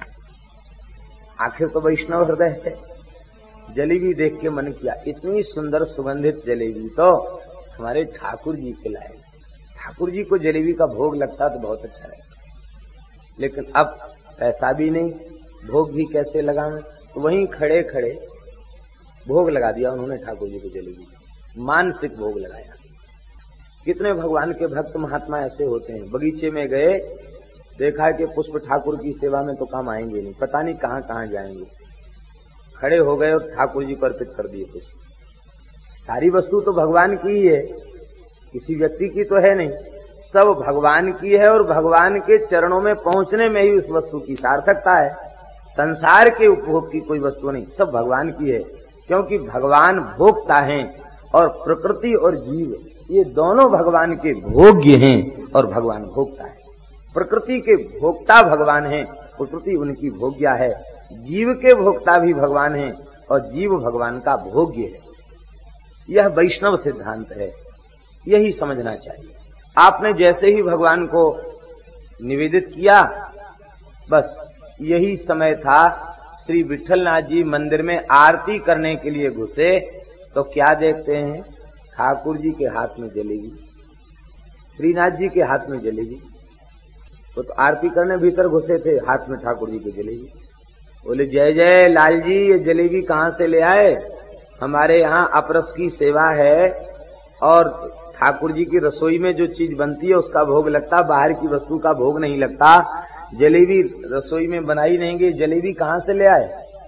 आखिर तो वैष्णव हृदय है। जलेबी देख के मन किया, इतनी सुंदर सुगंधित जलेबी तो हमारे ठाकुर जी के लाए। ठाकुर जी को जलेबी का भोग लगता तो बहुत अच्छा है, लेकिन अब पैसा भी नहीं, भोग भी कैसे लगाएं, तो वहीं खड़े खड़े भोग लगा दिया उन्होंने ठाकुर जी को जलेबी, मानसिक भोग लगाया। कितने भगवान के भक्त महात्मा ऐसे होते हैं, बगीचे में गए, देखा कि पुष्प ठाकुर की सेवा में तो काम आएंगे नहीं, पता नहीं कहां कहां जाएंगे, खड़े हो गए और ठाकुर जी को अर्पित कर दिए पुष्प। सारी वस्तु तो भगवान की ही है, किसी व्यक्ति की तो है नहीं, सब भगवान की है, और भगवान के चरणों में पहुंचने में ही उस वस्तु की सार्थकता है। संसार के उपभोग की कोई वस्तु नहीं, सब भगवान की है, क्योंकि भगवान भोक्ता हैं और प्रकृति और जीव ये दोनों भगवान के भोग्य हैं और भगवान भोक्ता है। प्रकृति के भोक्ता भगवान हैं, प्रकृति उनकी भोग्या है। जीव के भोक्ता भी भगवान हैं और जीव भगवान का भोग्य है। यह वैष्णव सिद्धांत है, यही समझना चाहिए। आपने जैसे ही भगवान को निवेदित किया, बस यही समय था। श्री विठलनाथ जी मंदिर में आरती करने के लिए घुसे तो क्या देखते हैं, ठाकुर जी के हाथ में जलेगी, श्रीनाथ जी के हाथ में जलेगी। वो तो आरती करने भीतर घुसे थे, हाथ में ठाकुर जी की जलेगी। बोले जय जय लाल जी, ये जलेबी कहां से ले आए? हमारे यहाँ अपरस की सेवा है और ठाकुर जी की रसोई में जो चीज बनती है उसका भोग लगता, बाहर की वस्तु का भोग नहीं लगता। जलेबी रसोई में बनाई नहीं गई, जलेबी कहां से ले आए?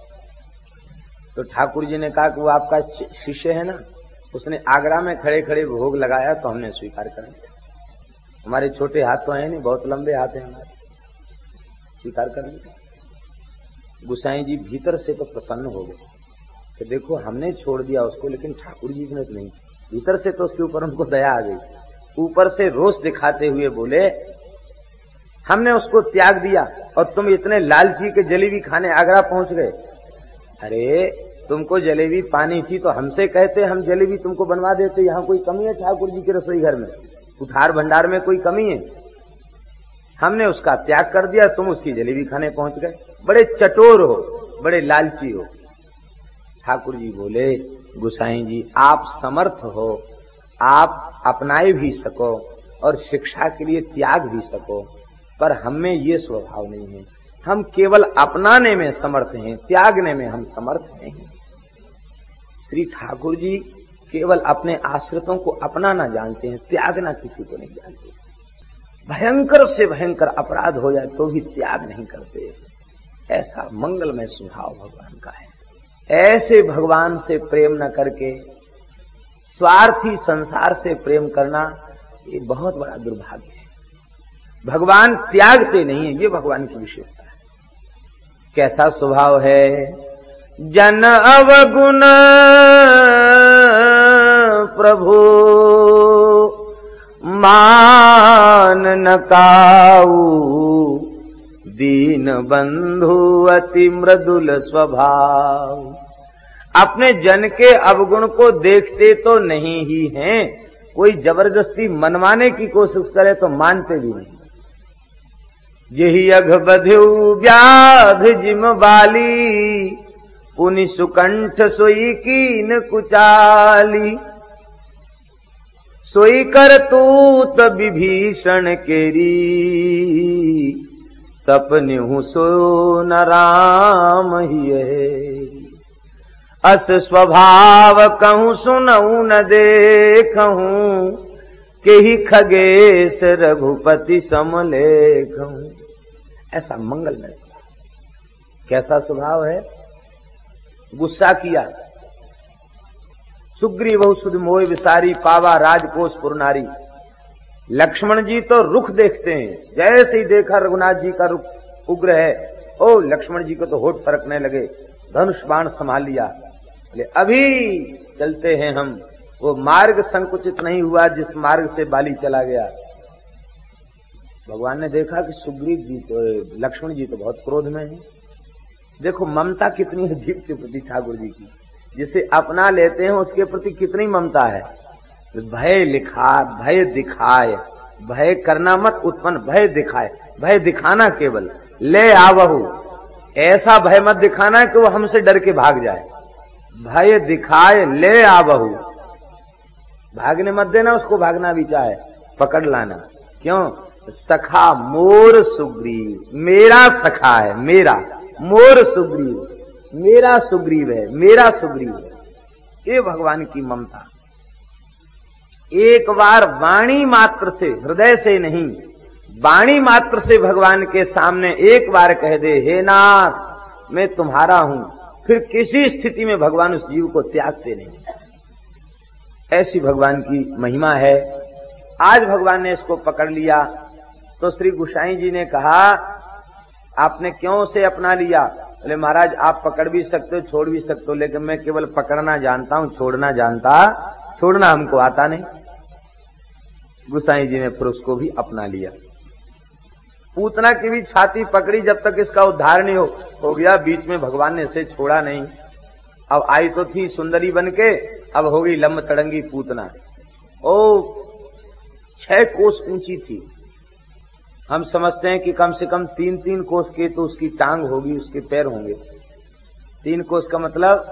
तो ठाकुर जी ने कहा कि वो आपका शिष्य है ना, उसने आगरा में खड़े खड़े भोग लगाया तो हमने स्वीकार कर लिया। हमारे छोटे हाथ तो हैं नहीं, बहुत लंबे हाथ हैं हमारे, स्वीकार कर लिया। गुसाई जी भीतर से तो प्रसन्न हो गए कि देखो हमने छोड़ दिया उसको, लेकिन ठाकुर जी ने तो नहीं। भीतर से तो उसके ऊपर उनको दया आ गई, ऊपर से रोष दिखाते हुए बोले हमने उसको त्याग दिया और तुम इतने लालची के जलेबी खाने आगरा पहुंच गए। अरे तुमको जलेबी पानी थी तो हमसे कहते, हम जलेबी तुमको बनवा देते। यहाँ कोई कमी है ठाकुर जी के रसोई घर में, उठार भंडार में कोई कमी है? हमने उसका त्याग कर दिया, तुम उसकी जलेबी खाने पहुंच गए। बड़े चटोर हो, बड़े लालची हो। ठाकुर जी बोले गुसाई जी आप समर्थ हो, आप अपनाए भी सको और शिक्षा के लिए त्याग भी सको, पर हमें ये स्वभाव नहीं है। हम केवल अपनाने में समर्थ हैं, त्यागने में हम समर्थ नहीं। श्री ठाकुर जी केवल अपने आश्रितों को अपनाना जानते हैं, त्यागना किसी को नहीं जानते। भयंकर से भयंकर अपराध हो जाए तो भी त्याग नहीं करते। ऐसा मंगलमय स्वभाव भगवान का है। ऐसे भगवान से प्रेम न करके स्वार्थी संसार से प्रेम करना ये बहुत बड़ा दुर्भाग्य है। भगवान त्यागते नहीं है, ये भगवान की विशेषता है। कैसा स्वभाव है? जन अवगुण प्रभु मान न काऊ, दीन बंधु अति मृदुल स्वभाव। अपने जन के अवगुण को देखते तो नहीं ही हैं, कोई जबरदस्ती मनवाने की कोशिश करे तो मानते भी नहीं। यही अघ बध्यु व्याध जिम बाली, पुनि सुकंठ सोई कीन कुचाली। सोई कर तूत विभीषण केरी, सपन्यु सो न राम हिये। अस स्वभाव कहूँ सुनऊ न देखूं, के ही खगेश रघुपति समलेखूं। ऐसा मंगलमय स्वभाव। कैसा स्वभाव है? गुस्सा किया, सुग्रीव सुध मोह विसारी, पावा राजकोष पुरनारी। लक्ष्मण जी तो रुख देखते हैं, जैसे ही देखा रघुनाथ जी का रुख उग्र है, ओ लक्ष्मण जी को तो होठ फरकने लगे, धनुष बाण संभाल लिया। बोले अभी चलते हैं हम। वो मार्ग संकुचित नहीं हुआ जिस मार्ग से बाली चला गया। भगवान ने देखा कि सुग्रीव जी तो, लक्ष्मण जी तो बहुत क्रोध में है। देखो ममता कितनी है जीव के प्रति ठाकुर जी की, जिसे अपना लेते हैं उसके प्रति कितनी ममता है। भय लिखा, भय दिखाए, भय करना मत उत्पन्न, भय दिखाए, भय दिखाना केवल। ले आवहु, ऐसा भय मत दिखाना कि वो हमसे डर के भाग जाए। भय दिखाए ले आवहु, भागने मत देना उसको, भागना भी चाहे पकड़ लाना। क्यों? सखा मोर सुग्रीव, मेरा सखा है, मेरा मोर सुग्रीव, मेरा सुग्रीव है, मेरा सुग्रीव है। ये भगवान की ममता। एक बार वाणी मात्र से, हृदय से नहीं, वाणी मात्र से भगवान के सामने एक बार कह दे हे नाथ मैं तुम्हारा हूं, फिर किसी स्थिति में भगवान उस जीव को त्यागते नहीं। ऐसी भगवान की महिमा है। आज भगवान ने इसको पकड़ लिया तो श्री गोसाई जी ने कहा आपने क्यों उसे अपना लिया? बोले महाराज आप पकड़ भी सकते हो, छोड़ भी सकते हो, लेकिन मैं केवल पकड़ना जानता हूं, छोड़ना जानता, छोड़ना हमको आता नहीं। गोसाई जी ने फिर उसको भी अपना लिया। पूतना की भी छाती पकड़ी जब तक इसका उद्धार नहीं हो, हो गया। बीच में भगवान ने इसे छोड़ा नहीं। अब आई तो थी सुंदरी बनके, अब हो गई लंब तड़ंगी पूतना। ओ छह कोस ऊंची थी। हम समझते हैं कि कम से कम तीन तीन कोस के तो उसकी टांग होगी, उसके पैर होंगे। तीन कोस का मतलब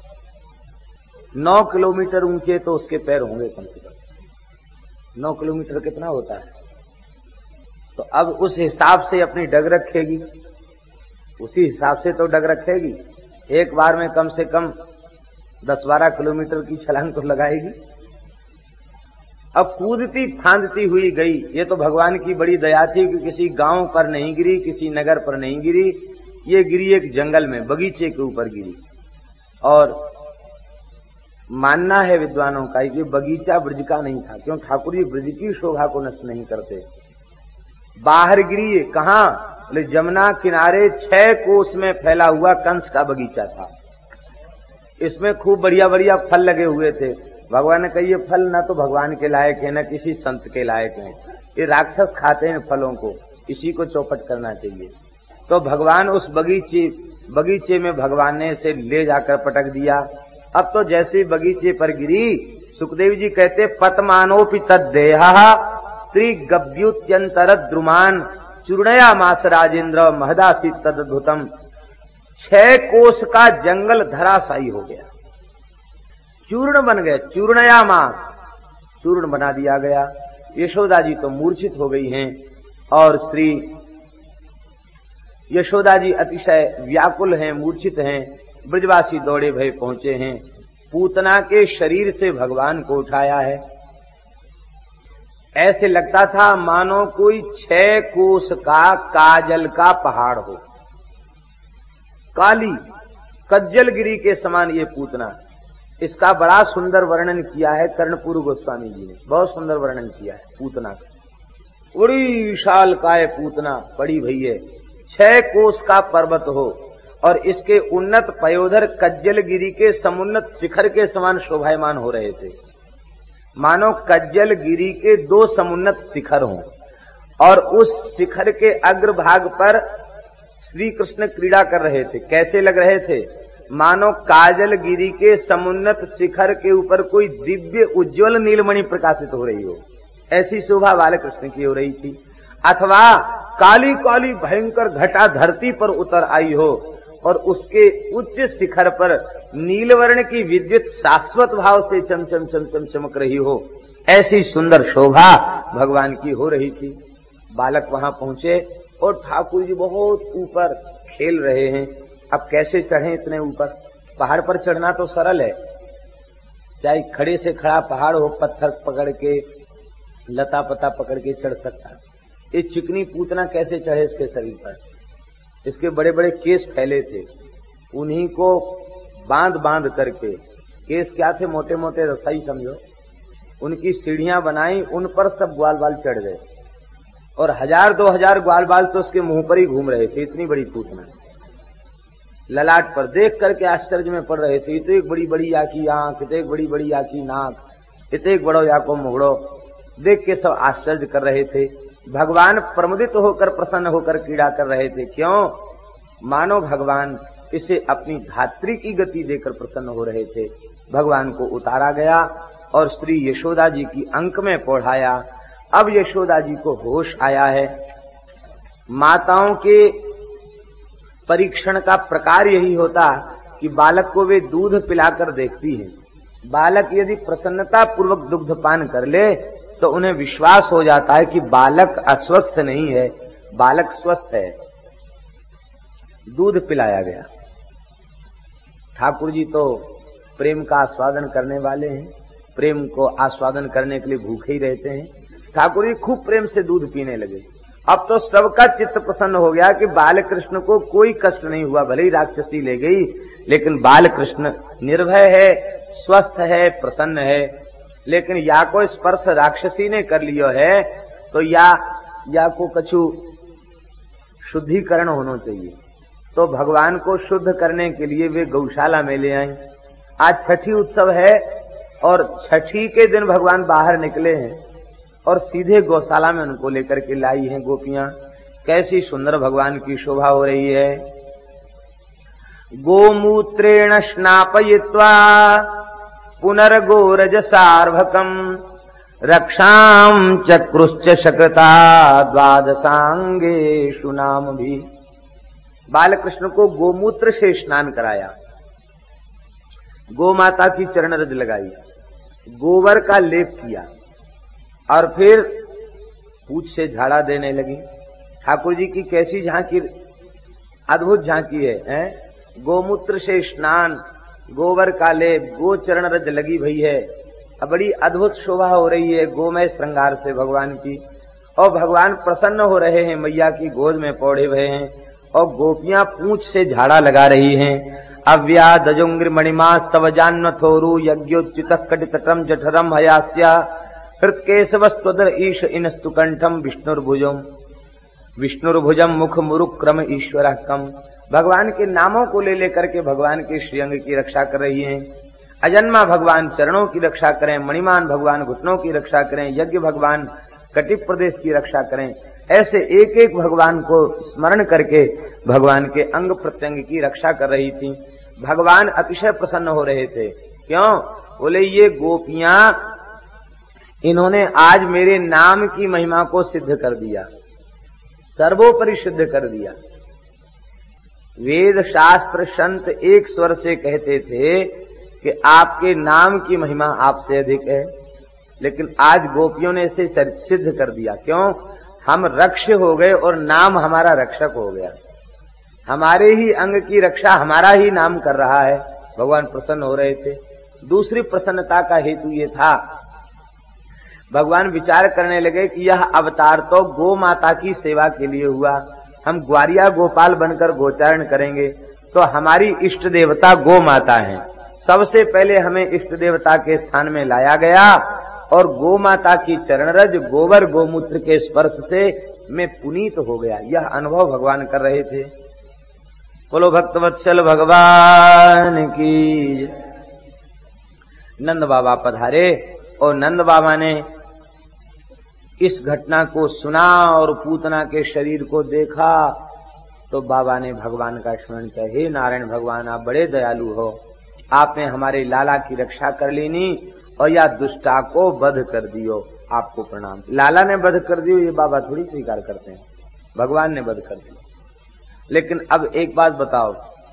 नौ किलोमीटर ऊंचे तो उसके पैर होंगे कम से कम। नौ किलोमीटर कितना होता है? तो अब उस हिसाब से अपनी डग रखेगी, उसी हिसाब से तो डग रखेगी। एक बार में कम से कम दस बारह किलोमीटर की छलांग तो लगाएगी। अब कूदती फांदती हुई गई। ये तो भगवान की बड़ी दया थी कि किसी गांव पर नहीं गिरी, किसी नगर पर नहीं गिरी, ये गिरी एक जंगल में, बगीचे के ऊपर गिरी। और मानना है विद्वानों का कि बगीचा ब्रज का नहीं था, क्यों? ठाकुर जी ब्रज की शोभा को नष्ट नहीं करते। बाहर गिरी कहां? बोले जमुना किनारे छह कोस में फैला हुआ कंस का बगीचा था। इसमें खूब बढ़िया बढ़िया फल लगे हुए थे। भगवान ने कहा ये फल ना तो भगवान के लायक है, ना किसी संत के लायक है, ये राक्षस खाते हैं फलों को, इसी को चौपट करना चाहिए। तो भगवान उस बगीचे बगीचे में भगवान ने इसे ले जाकर पटक दिया। अब तो जैसे बगीचे पर गिरी, सुखदेव जी कहते पतमानोपि तद्देहा त्रिगभ्युत्यंतर द्रुमान चूर्णया मास राजेंद्र महदासी तदद्भुतम। छह कोस का जंगल धराशायी हो गया, चूर्ण बन गए, चूर्णया मास, चूर्ण बना दिया गया। यशोदा जी तो मूर्छित हो गई हैं और श्री यशोदा जी अतिशय व्याकुल हैं, मूर्छित हैं। ब्रजवासी दौड़े भय पहुंचे हैं, पूतना के शरीर से भगवान को उठाया है। ऐसे लगता था मानो कोई छह कोस का काजल का पहाड़ हो, काली कज्जलगिरी के समान ये पूतना। इसका बड़ा सुंदर वर्णन किया है कर्णपुर गोस्वामी जी ने, बहुत सुंदर वर्णन किया है पूतना का। बड़ी विशाल काय पूतना पड़ी भई है, छह कोस का पर्वत हो और इसके उन्नत पयोधर कज्जलगिरी के समुन्नत शिखर के समान शोभायमान हो रहे थे। मानो कज्जलगिरी के दो समुन्नत शिखर हों और उस शिखर के अग्रभाग पर श्री कृष्ण क्रीड़ा कर रहे थे। कैसे लग रहे थे? मानो काजलगिरी के समुन्नत शिखर के ऊपर कोई दिव्य उज्जवल नीलमणि प्रकाशित हो रही हो, ऐसी शोभा बालकृष्ण की हो रही थी। अथवा काली काली भयंकर घटा धरती पर उतर आई हो और उसके उच्च शिखर पर नीलवर्ण की विद्युत शाश्वत भाव से चमचम चमचम चमक रही हो, ऐसी सुंदर शोभा भगवान की हो रही थी। बालक वहां पहुंचे और ठाकुर जी बहुत ऊपर खेल रहे हैं। अब कैसे चढ़े इतने ऊपर? पहाड़ पर चढ़ना तो सरल है, चाहे खड़े से खड़ा पहाड़ हो, पत्थर पकड़ के लता पता पकड़ के चढ़ सकता है। ये चिकनी पूतना कैसे चढ़े इसके शरीर पर? इसके बड़े बड़े केस फैले थे, उन्हीं को बांध बांध करके, केस क्या थे, मोटे मोटे रसाई समझो, उनकी सीढ़ियां बनाई, उन पर सब ग्वाल बाल चढ़ गए और हजार दो हजार ग्वाल बाल तो उसके मुंह पर ही घूम रहे थे। इतनी बड़ी पूतना ललाट पर देख करके आश्चर्य में पड़ रहे थे। इतने एक बड़ी बड़ी आखी आंख, इतने एक बड़ी बड़ी आखी नाक, इतने एक बड़ो याको मुगड़ो, देख के सब आश्चर्य कर रहे थे। भगवान प्रमुदित होकर प्रसन्न होकर क्रीड़ा कर रहे थे। क्यों? मानो भगवान इसे अपनी धात्री की गति देकर प्रसन्न हो रहे थे। भगवान को उतारा गया और श्री यशोदा जी की अंक में पढ़ाया। अब यशोदा जी को होश आया है। माताओं के परीक्षण का प्रकार यही होता कि बालक को वे दूध पिलाकर देखती हैं। बालक यदि प्रसन्नता पूर्वक दुग्ध पान कर ले तो उन्हें विश्वास हो जाता है कि बालक अस्वस्थ नहीं है, बालक स्वस्थ है। दूध पिलाया गया। ठाकुर जी तो प्रेम का आस्वादन करने वाले हैं, प्रेम को आस्वादन करने के लिए भूखे ही रहते हैं। ठाकुर जी खूब प्रेम से दूध पीने लगे। अब तो सबका चित्त प्रसन्न हो गया कि बाल कृष्ण को कोई कष्ट नहीं हुआ। भले ही राक्षसी ले गई, लेकिन बाल कृष्ण निर्भय है, स्वस्थ है, प्रसन्न है। लेकिन या को स्पर्श राक्षसी ने कर लियो है तो या या को कछु शुद्धिकरण होना चाहिए। तो भगवान को शुद्ध करने के लिए वे गौशाला में ले आए। आज छठी उत्सव है और छठी के दिन भगवान बाहर निकले हैं और सीधे गौशाला में उनको लेकर के लाई हैं गोपियां। कैसी सुंदर भगवान की शोभा हो रही है। गोमूत्रेण स्नापयित्वा पुनर्गोरज सार्वकम रक्षाम चक्रुश्च शकृता द्वादशांगेषु नाम भी। बालकृष्ण को गोमूत्र से स्नान कराया, गो माता की चरण रज लगाई, गोबर का लेप किया और फिर पूछ से झाड़ा देने लगी। ठाकुर जी की कैसी झांकी, अद्भुत झांकी है, है? गोमूत्र से स्नान, गोबर का लेप, गो चरण रज लगी भई है। अब बड़ी अद्भुत शोभा हो रही है गोमय श्रृंगार से भगवान की। और भगवान प्रसन्न हो रहे हैं, मैया की गोद में पौड़े हुए हैं और गोपियां पूंछ से झाड़ा लगा रही हैं। अव्या दजुंग्र मणिमास तव जान्न थोरु यज्ञोच्युत कटितटम जठरम हयास्या हृत्केशवस्त्वदर ईश इनस्तु कंठम विष्णुर्भुजम विष्णुर्भुजम मुख मुरुक्रम ईश्वर कम भगवान के नामों को ले लेकर के भगवान के श्रीअंग की रक्षा कर रही हैं। अजन्मा भगवान चरणों की रक्षा करें, मणिमान भगवान घुटनों की रक्षा करें, यज्ञ भगवान कटिप प्रदेश की रक्षा करें। ऐसे एक एक भगवान को स्मरण करके भगवान के अंग प्रत्यंग की रक्षा कर रही थी। भगवान अतिशय प्रसन्न हो रहे थे। क्यों? बोले ये गोपियां, इन्होंने आज मेरे नाम की महिमा को सिद्ध कर दिया, सर्वोपरि सिद्ध कर दिया। वेद शास्त्र संत एक स्वर से कहते थे कि आपके नाम की महिमा आपसे अधिक है, लेकिन आज गोपियों ने इसे सिद्ध कर दिया। क्यों? हम रक्ष हो गए और नाम हमारा रक्षक हो गया। हमारे ही अंग की रक्षा हमारा ही नाम कर रहा है। भगवान प्रसन्न हो रहे थे। दूसरी प्रसन्नता का हेतु ये था, भगवान विचार करने लगे कि यह अवतार तो गो माता की सेवा के लिए हुआ। हम ग्वारिया गोपाल बनकर गोचारण करेंगे तो हमारी इष्ट देवता गो माता है। सबसे पहले हमें इष्ट देवता के स्थान में लाया गया और गो माता की चरणरज गोबर गोमूत्र के स्पर्श से मैं पुनीत हो गया। यह अनुभव भगवान कर रहे थे। बोलो भक्तवत्सल भगवान की। नंद बाबा पधारे और नंद बाबा ने इस घटना को सुना और पूतना के शरीर को देखा तो बाबा ने भगवान का स्मरण किया। हे नारायण भगवान, आप बड़े दयालु हो, आपने हमारे लाला की रक्षा कर लेनी और या दुष्टा को वध कर दियो, आपको प्रणाम। लाला ने वध कर दियो ये बाबा थोड़ी स्वीकार करते हैं, भगवान ने वध कर दिया। लेकिन अब एक बात बताओ,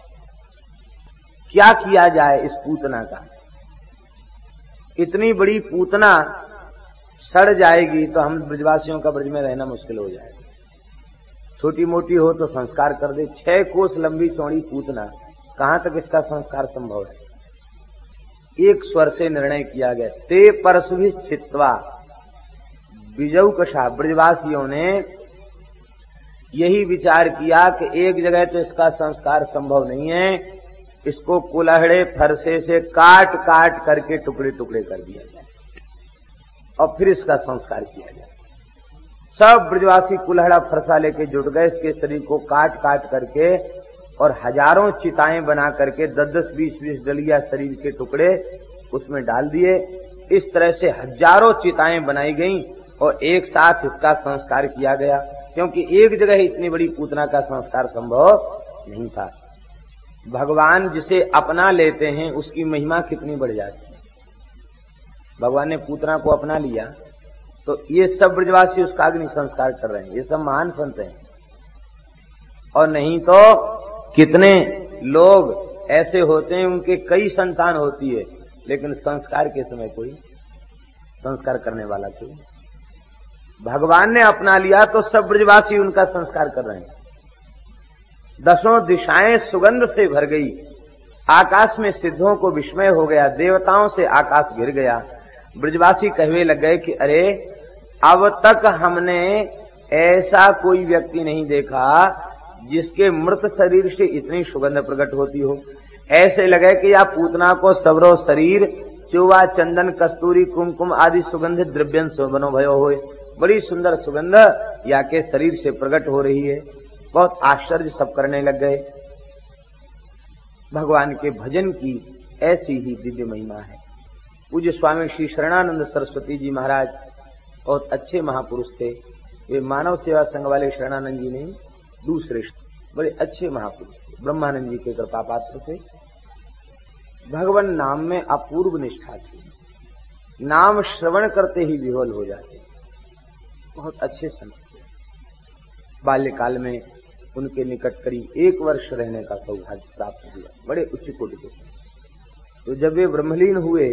क्या किया जाए इस पूतना का? इतनी बड़ी पूतना सड़ जाएगी तो हम ब्रजवासियों का ब्रज में रहना मुश्किल हो जाएगा। छोटी मोटी हो तो संस्कार कर दे। छह कोस लंबी चौड़ी पूतना, कहां तक इसका संस्कार संभव है? एक स्वर से निर्णय किया गया। ते परसुभि छित्वा बिजऊ कषा, ब्रजवासियों ने यही विचार किया कि एक जगह तो इसका संस्कार संभव नहीं है, इसको कुल्हड़े फरसे से काट काट करके टुकड़े टुकड़े कर दिया जाए और फिर इसका संस्कार किया जाए। सब ब्रजवासी कुल्हड़ा फरसा लेके जुट गए, इसके शरीर को काट काट करके और हजारों चिताएं बना करके दस दस बीस बीस डलिया शरीर के टुकड़े उसमें डाल दिए। इस तरह से हजारों चिताएं बनाई गईं और एक साथ इसका संस्कार किया गया, क्योंकि एक जगह इतनी बड़ी पूतना का संस्कार संभव नहीं था। भगवान जिसे अपना लेते हैं उसकी महिमा कितनी बढ़ जाती है। भगवान ने पूतना को अपना लिया तो ये सब ब्रजवासी उसका अग्नि संस्कार कर रहे हैं। ये सब महान संत हैं। और नहीं तो कितने लोग ऐसे होते हैं, उनके कई संतान होती है लेकिन संस्कार के समय कोई संस्कार करने वाला कोई। भगवान ने अपना लिया तो सब ब्रजवासी उनका संस्कार कर रहे हैं। दसों दिशाएं सुगंध से भर गई, आकाश में सिद्धों को विस्मय हो गया, देवताओं से आकाश घिर गया। ब्रजवासी कहने लग गए कि अरे अब तक हमने ऐसा कोई व्यक्ति नहीं देखा जिसके मृत शरीर से इतनी सुगंध प्रकट होती हो। ऐसे लगे कि या पूतना को सबरो शरीर चौवा चंदन कस्तूरी कुमकुम आदि सुगंधित द्रव्यन से बनो भयो होए। बड़ी सुंदर सुगंध या के शरीर से प्रकट हो रही है। बहुत आश्चर्य सब करने लग गए। भगवान के भजन की ऐसी ही दिव्य महिमा है। पूज्य स्वामी श्री शरणानंद सरस्वती जी महाराज बहुत अच्छे महापुरुष थे। वे मानव सेवा संघ वाले शरणानंद जी नहीं, दूसरे बड़े अच्छे महापुरुष थे। ब्रह्मानंद जी के कृपा पात्र थे। भगवान नाम में अपूर्व निष्ठा थी। नाम श्रवण करते ही विह्वल हो जाते। बहुत अच्छे संत थे। बाल्यकाल में उनके निकट करीब एक वर्ष रहने का सौभाग्य प्राप्त हुआ। बड़े उच्च कोटि के। तो जब वे ब्रह्मलीन हुए,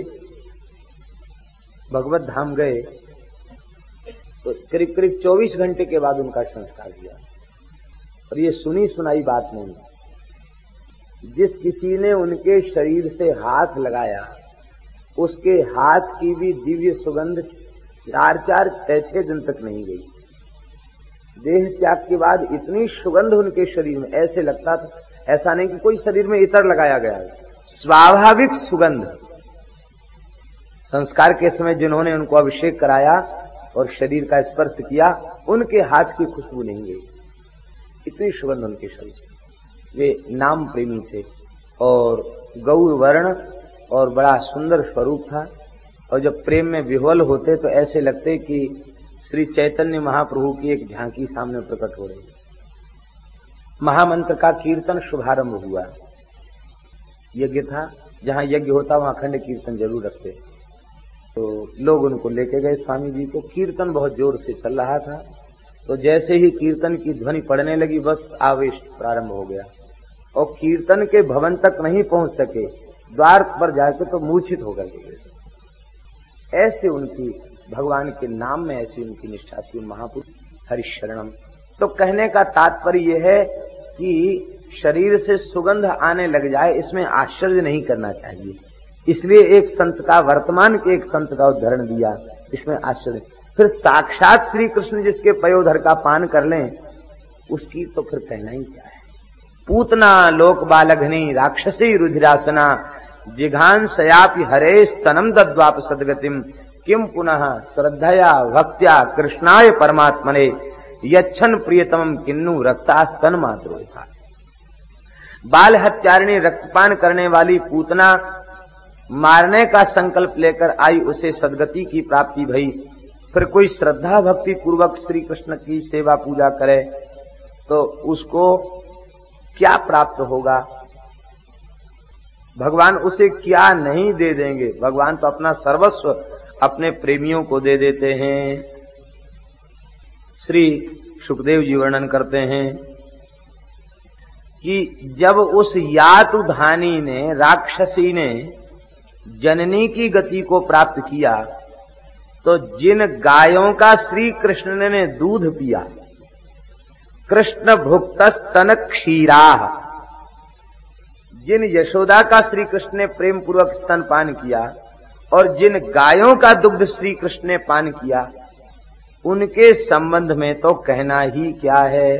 भगवत धाम गए, तो करीब करीब चौबीस घंटे के बाद उनका संस्कार हुआ। और ये सुनी सुनाई बात नहीं। जिस किसी ने उनके शरीर से हाथ लगाया उसके हाथ की भी दिव्य सुगंध चार चार छह छह दिन तक नहीं गई। देह त्याग के बाद इतनी सुगंध उनके शरीर में, ऐसे लगता था, ऐसा नहीं कि कोई शरीर में इतर लगाया गया है, स्वाभाविक सुगंध। संस्कार के समय जिन्होंने उनको अभिषेक कराया और शरीर का स्पर्श किया, उनके हाथ की खुशबू नहीं गई, इतनी सुगंध उनके शरीर। वे नाम प्रेमी थे और गौर वर्ण और बड़ा सुंदर स्वरूप था। और जब प्रेम में विह्वल होते तो ऐसे लगते कि श्री चैतन्य महाप्रभु की एक झांकी सामने प्रकट हो रही। महामंत्र का कीर्तन शुभारंभ हुआ। यज्ञ था, जहां यज्ञ होता वहां अखंड कीर्तन जरूर रखते। तो लोग उनको लेके गए स्वामी जी को। कीर्तन बहुत जोर से चल रहा था। तो जैसे ही कीर्तन की ध्वनि पड़ने लगी बस आवेश प्रारंभ हो गया और कीर्तन के भवन तक नहीं पहुंच सके, द्वार पर जाके तो मूर्छित होकर गए। ऐसे उनकी भगवान के नाम में ऐसी उनकी निष्ठा थी। महापुरुष हरिशरणम। तो कहने का तात्पर्य यह है कि शरीर से सुगंध आने लग जाए इसमें आश्चर्य नहीं करना चाहिए। इसलिए एक संत का, वर्तमान के एक संत का उदाहरण दिया, इसमें आश्चर्य। फिर साक्षात श्री कृष्ण जिसके पयोधर का पान कर लें उसकी तो फिर कहना ही क्या है। पूतना लोक बालघनी राक्षसी रुधिरासना जिघान सयापि हरे स्तनम दद्वाप सदगतिम किम पुनः श्रद्धया भक्त्या कृष्णाय परमात्मने यच्छन प्रियतमम किन्नु रक्तास्तन मात्रो था। बाल हत्यारिणी रक्तपान करने वाली पूतना मारने का संकल्प लेकर आई, उसे सदगति की प्राप्ति भई। फिर कोई श्रद्धा भक्ति पूर्वक श्री कृष्ण की सेवा पूजा करे तो उसको क्या प्राप्त होगा? भगवान उसे क्या नहीं दे देंगे? भगवान तो अपना सर्वस्व अपने प्रेमियों को दे देते हैं। श्री सुखदेव जी वर्णन करते हैं कि जब उस यातुधानी ने, राक्षसी ने जननी की गति को प्राप्त किया तो जिन गायों का श्री कृष्ण ने दूध पिया, कृष्ण भुक्तस्तन क्षीरा, जिन यशोदा का श्री कृष्ण ने प्रेम पूर्वक स्तन पान किया और जिन गायों का दुग्ध श्री कृष्ण ने पान किया, उनके संबंध में तो कहना ही क्या है।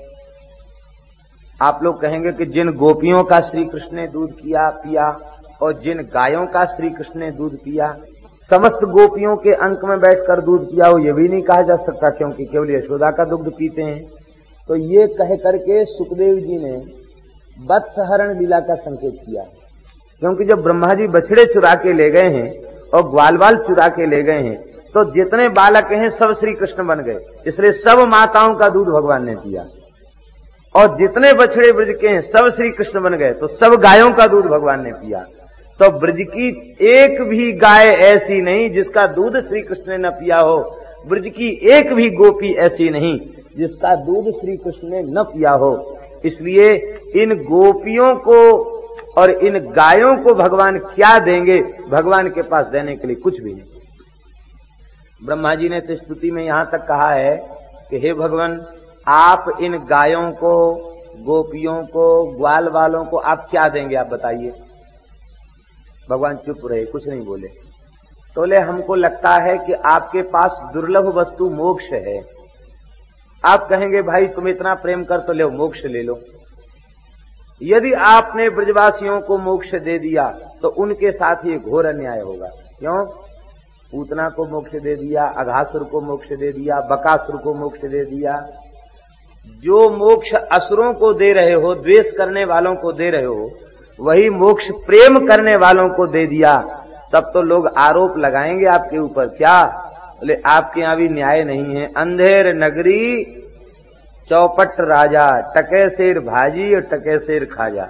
आप लोग कहेंगे कि जिन गोपियों का श्री कृष्ण ने दूध किया पिया और जिन गायों का श्री कृष्ण ने दूध पिया, समस्त गोपियों के अंक में बैठकर दूध पिया हो, यह भी नहीं कहा जा सकता क्योंकि केवल यशोदा का दुग्ध पीते हैं। तो ये कह करके सुखदेव जी ने वत्सहरण लीला का संकेत किया, क्योंकि जब ब्रह्मा जी बछड़े चुरा के ले गए हैं और ग्वाल बाल चुरा के ले गए हैं तो जितने बालक हैं सब श्री कृष्ण बन गए, इसलिए सब माताओं का दूध भगवान ने पिया। और जितने बछड़े ब्रज के हैं सब श्री कृष्ण बन गए तो सब गायों का दूध भगवान ने पिया। तो ब्रज की एक भी गाय ऐसी नहीं जिसका दूध श्री कृष्ण ने न पिया हो, ब्रज की एक भी गोपी ऐसी नहीं जिसका दूध श्री कृष्ण ने न पिया हो। इसलिए इन गोपियों को और इन गायों को भगवान क्या देंगे? भगवान के पास देने के लिए कुछ भी नहीं। ब्रह्मा जी ने तो स्तुति में यहां तक कहा है कि हे भगवान, आप इन गायों को, गोपियों को, ग्वाल वालों को आप क्या देंगे, आप बताइए। भगवान चुप रहे, कुछ नहीं बोले। तो बोले हमको लगता है कि आपके पास दुर्लभ वस्तु मोक्ष है। आप कहेंगे भाई तुम इतना प्रेम कर तो ले मोक्ष ले लो। यदि आपने ब्रजवासियों को मोक्ष दे दिया तो उनके साथ ये घोर अन्याय होगा। क्यों? पूतना को मोक्ष दे दिया, अघासुर को मोक्ष दे दिया, बकासुर को मोक्ष दे दिया। जो मोक्ष असुरों को दे रहे हो, द्वेष करने वालों को दे रहे हो, वही मोक्ष प्रेम करने वालों को दे दिया, तब तो लोग आरोप लगाएंगे आपके ऊपर। क्या बोले? आपके यहां भी न्याय नहीं है। अंधेर नगरी चौपट राजा, टके शेर भाजी और टके शेर खाजा।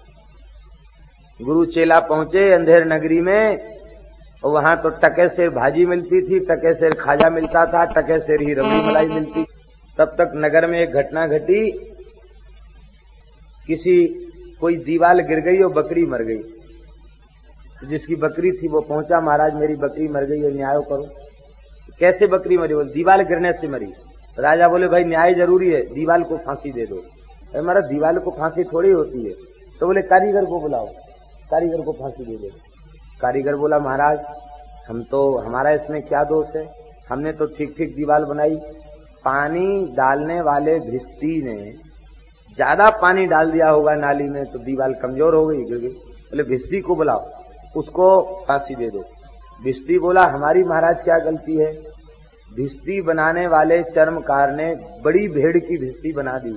गुरु चेला पहुंचे अंधेर नगरी में और वहां तो टके शेर भाजी मिलती थी, टके शेर खाजा मिलता था, टके शेर ही रबड़ी मलाई मिलती। तब तक नगर में एक घटना घटी, किसी कोई दीवाल गिर गई और बकरी मर गई। जिसकी बकरी थी वो पहुंचा, महाराज मेरी बकरी मर गई है, न्याय करो। कैसे बकरी मरी? बोले दीवाल गिरने से मरी। राजा बोले भाई न्याय जरूरी है, दीवाल को फांसी दे दो। अरे महाराज दीवाल को फांसी थोड़ी होती है। तो बोले कारीगर को बुलाओ, कारीगर को फांसी दे दो। कारीगर बोला महाराज हम तो, हमारा इसमें क्या दोष है, हमने तो ठीक ठीक दीवाल बनाई। पानी डालने वाले भिस्ती ने ज्यादा पानी डाल दिया होगा नाली में तो दीवाल कमजोर हो गई, गिर गई। बोले भिस्ती को बुलाओ, उसको फांसी दे दो। भिस्ती बोला हमारी महाराज क्या गलती है? भिस्ती बनाने वाले चर्मकार ने बड़ी भेड़ की भिस्ती बना दी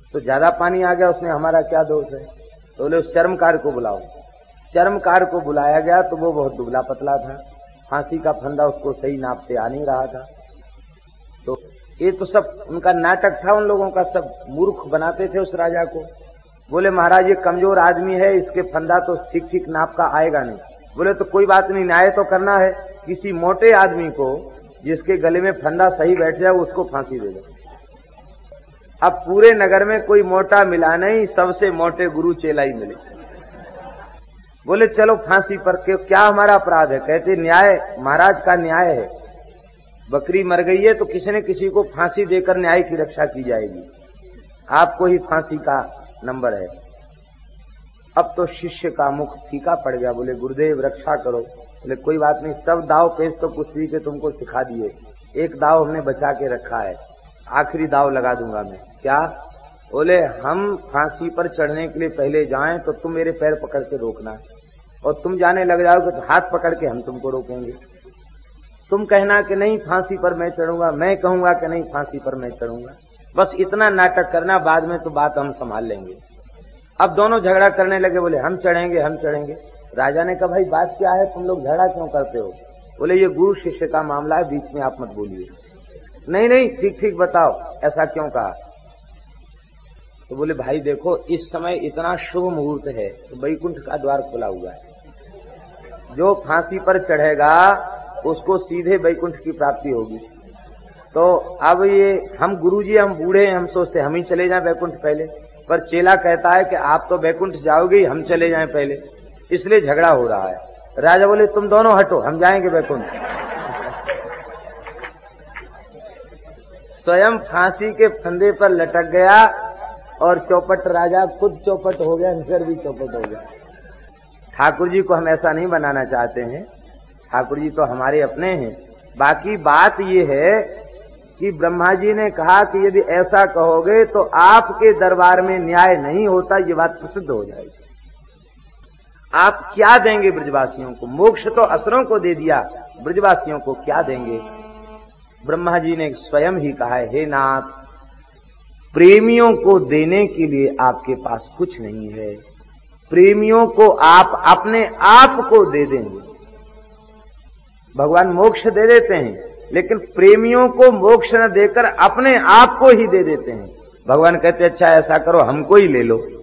तो ज्यादा पानी आ गया, उसमें हमारा क्या दोष है? तो बोले उस चर्मकार को बुलाओ। चर्मकार को बुलाया गया तो वो बहुत दुबला पतला था, फांसी का फंदा उसको सही नाप से आ नहीं रहा था। तो ये तो सब उनका नाटक था, उन लोगों का, सब मूर्ख बनाते थे उस राजा को। बोले महाराज ये कमजोर आदमी है, इसके फंदा तो ठीक ठीक नाप का आएगा नहीं। बोले तो कोई बात नहीं, न्याय तो करना है, किसी मोटे आदमी को जिसके गले में फंदा सही बैठ जाए उसको फांसी दे दो। अब पूरे नगर में कोई मोटा मिला नहीं, सबसे मोटे गुरु चेला ही मिले। बोले चलो फांसी पर, के क्या हमारा अपराध है? कहते न्याय महाराज का न्याय है, बकरी मर गई है तो किसी न किसी को फांसी देकर न्याय की रक्षा की जाएगी, आपको ही फांसी का नंबर है। अब तो शिष्य का मुख फीका पड़ गया। बोले गुरुदेव रक्षा करो। बोले कोई बात नहीं, सब दाव पेश तो कुश्ती के तुमको सिखा दिए, एक दाव हमने बचा के रखा है, आखिरी दाव लगा दूंगा मैं। क्या? बोले हम फांसी पर चढ़ने के लिए पहले जाएं तो तुम मेरे पैर पकड़ के रोकना, और तुम जाने लग जाओगे तो हाथ पकड़ के हम तुमको रोकेंगे। तुम कहना कि नहीं फांसी पर मैं चढ़ूंगा, मैं कहूंगा कि नहीं फांसी पर मैं चढ़ूंगा। बस इतना नाटक करना, बाद में तो बात हम संभाल लेंगे। अब दोनों झगड़ा करने लगे। बोले हम चढ़ेंगे हम चढ़ेंगे। राजा ने कहा भाई बात क्या है, तुम लोग झगड़ा क्यों करते हो? बोले ये गुरु शिष्य का मामला है, बीच में आप मत बोलिए। नहीं नहीं ठीक ठीक बताओ, ऐसा क्यों कहा? तो बोले भाई देखो इस समय इतना शुभ मुहूर्त है, तो वैकुंठ का द्वार खुला हुआ है, जो फांसी पर चढ़ेगा उसको सीधे वैकुंठ की प्राप्ति होगी। तो अब ये हम गुरुजी हम बूढ़े हैं, हम सोचते हम ही चले जाएं वैकुंठ पहले, पर चेला कहता है कि आप तो वैकुंठ जाओगे, हम चले जाएं पहले, इसलिए झगड़ा हो रहा है। राजा बोले तुम दोनों हटो, हम जाएंगे वैकुंठ। स्वयं फांसी के फंदे पर लटक गया और चौपट राजा खुद चौपट हो गया, नगर भी चौपट हो गया। ठाकुर जी को हम ऐसा नहीं बनाना चाहते हैं, ठाकुर जी तो हमारे अपने हैं। बाकी बात ये है कि ब्रह्मा जी ने कहा कि यदि ऐसा कहोगे तो आपके दरबार में न्याय नहीं होता, ये बात प्रसिद्ध हो जाएगी। आप क्या देंगे ब्रजवासियों को? मोक्ष तो असुरों को दे दिया, ब्रजवासियों को क्या देंगे? ब्रह्मा जी ने स्वयं ही कहा है, हे नाथ प्रेमियों को देने के लिए आपके पास कुछ नहीं है, प्रेमियों को आप अपने आप को दे देंगे। भगवान मोक्ष दे देते हैं, लेकिन प्रेमियों को मोक्ष न देकर अपने आप को ही दे देते हैं। भगवान कहते अच्छा ऐसा करो हमको ही ले लो।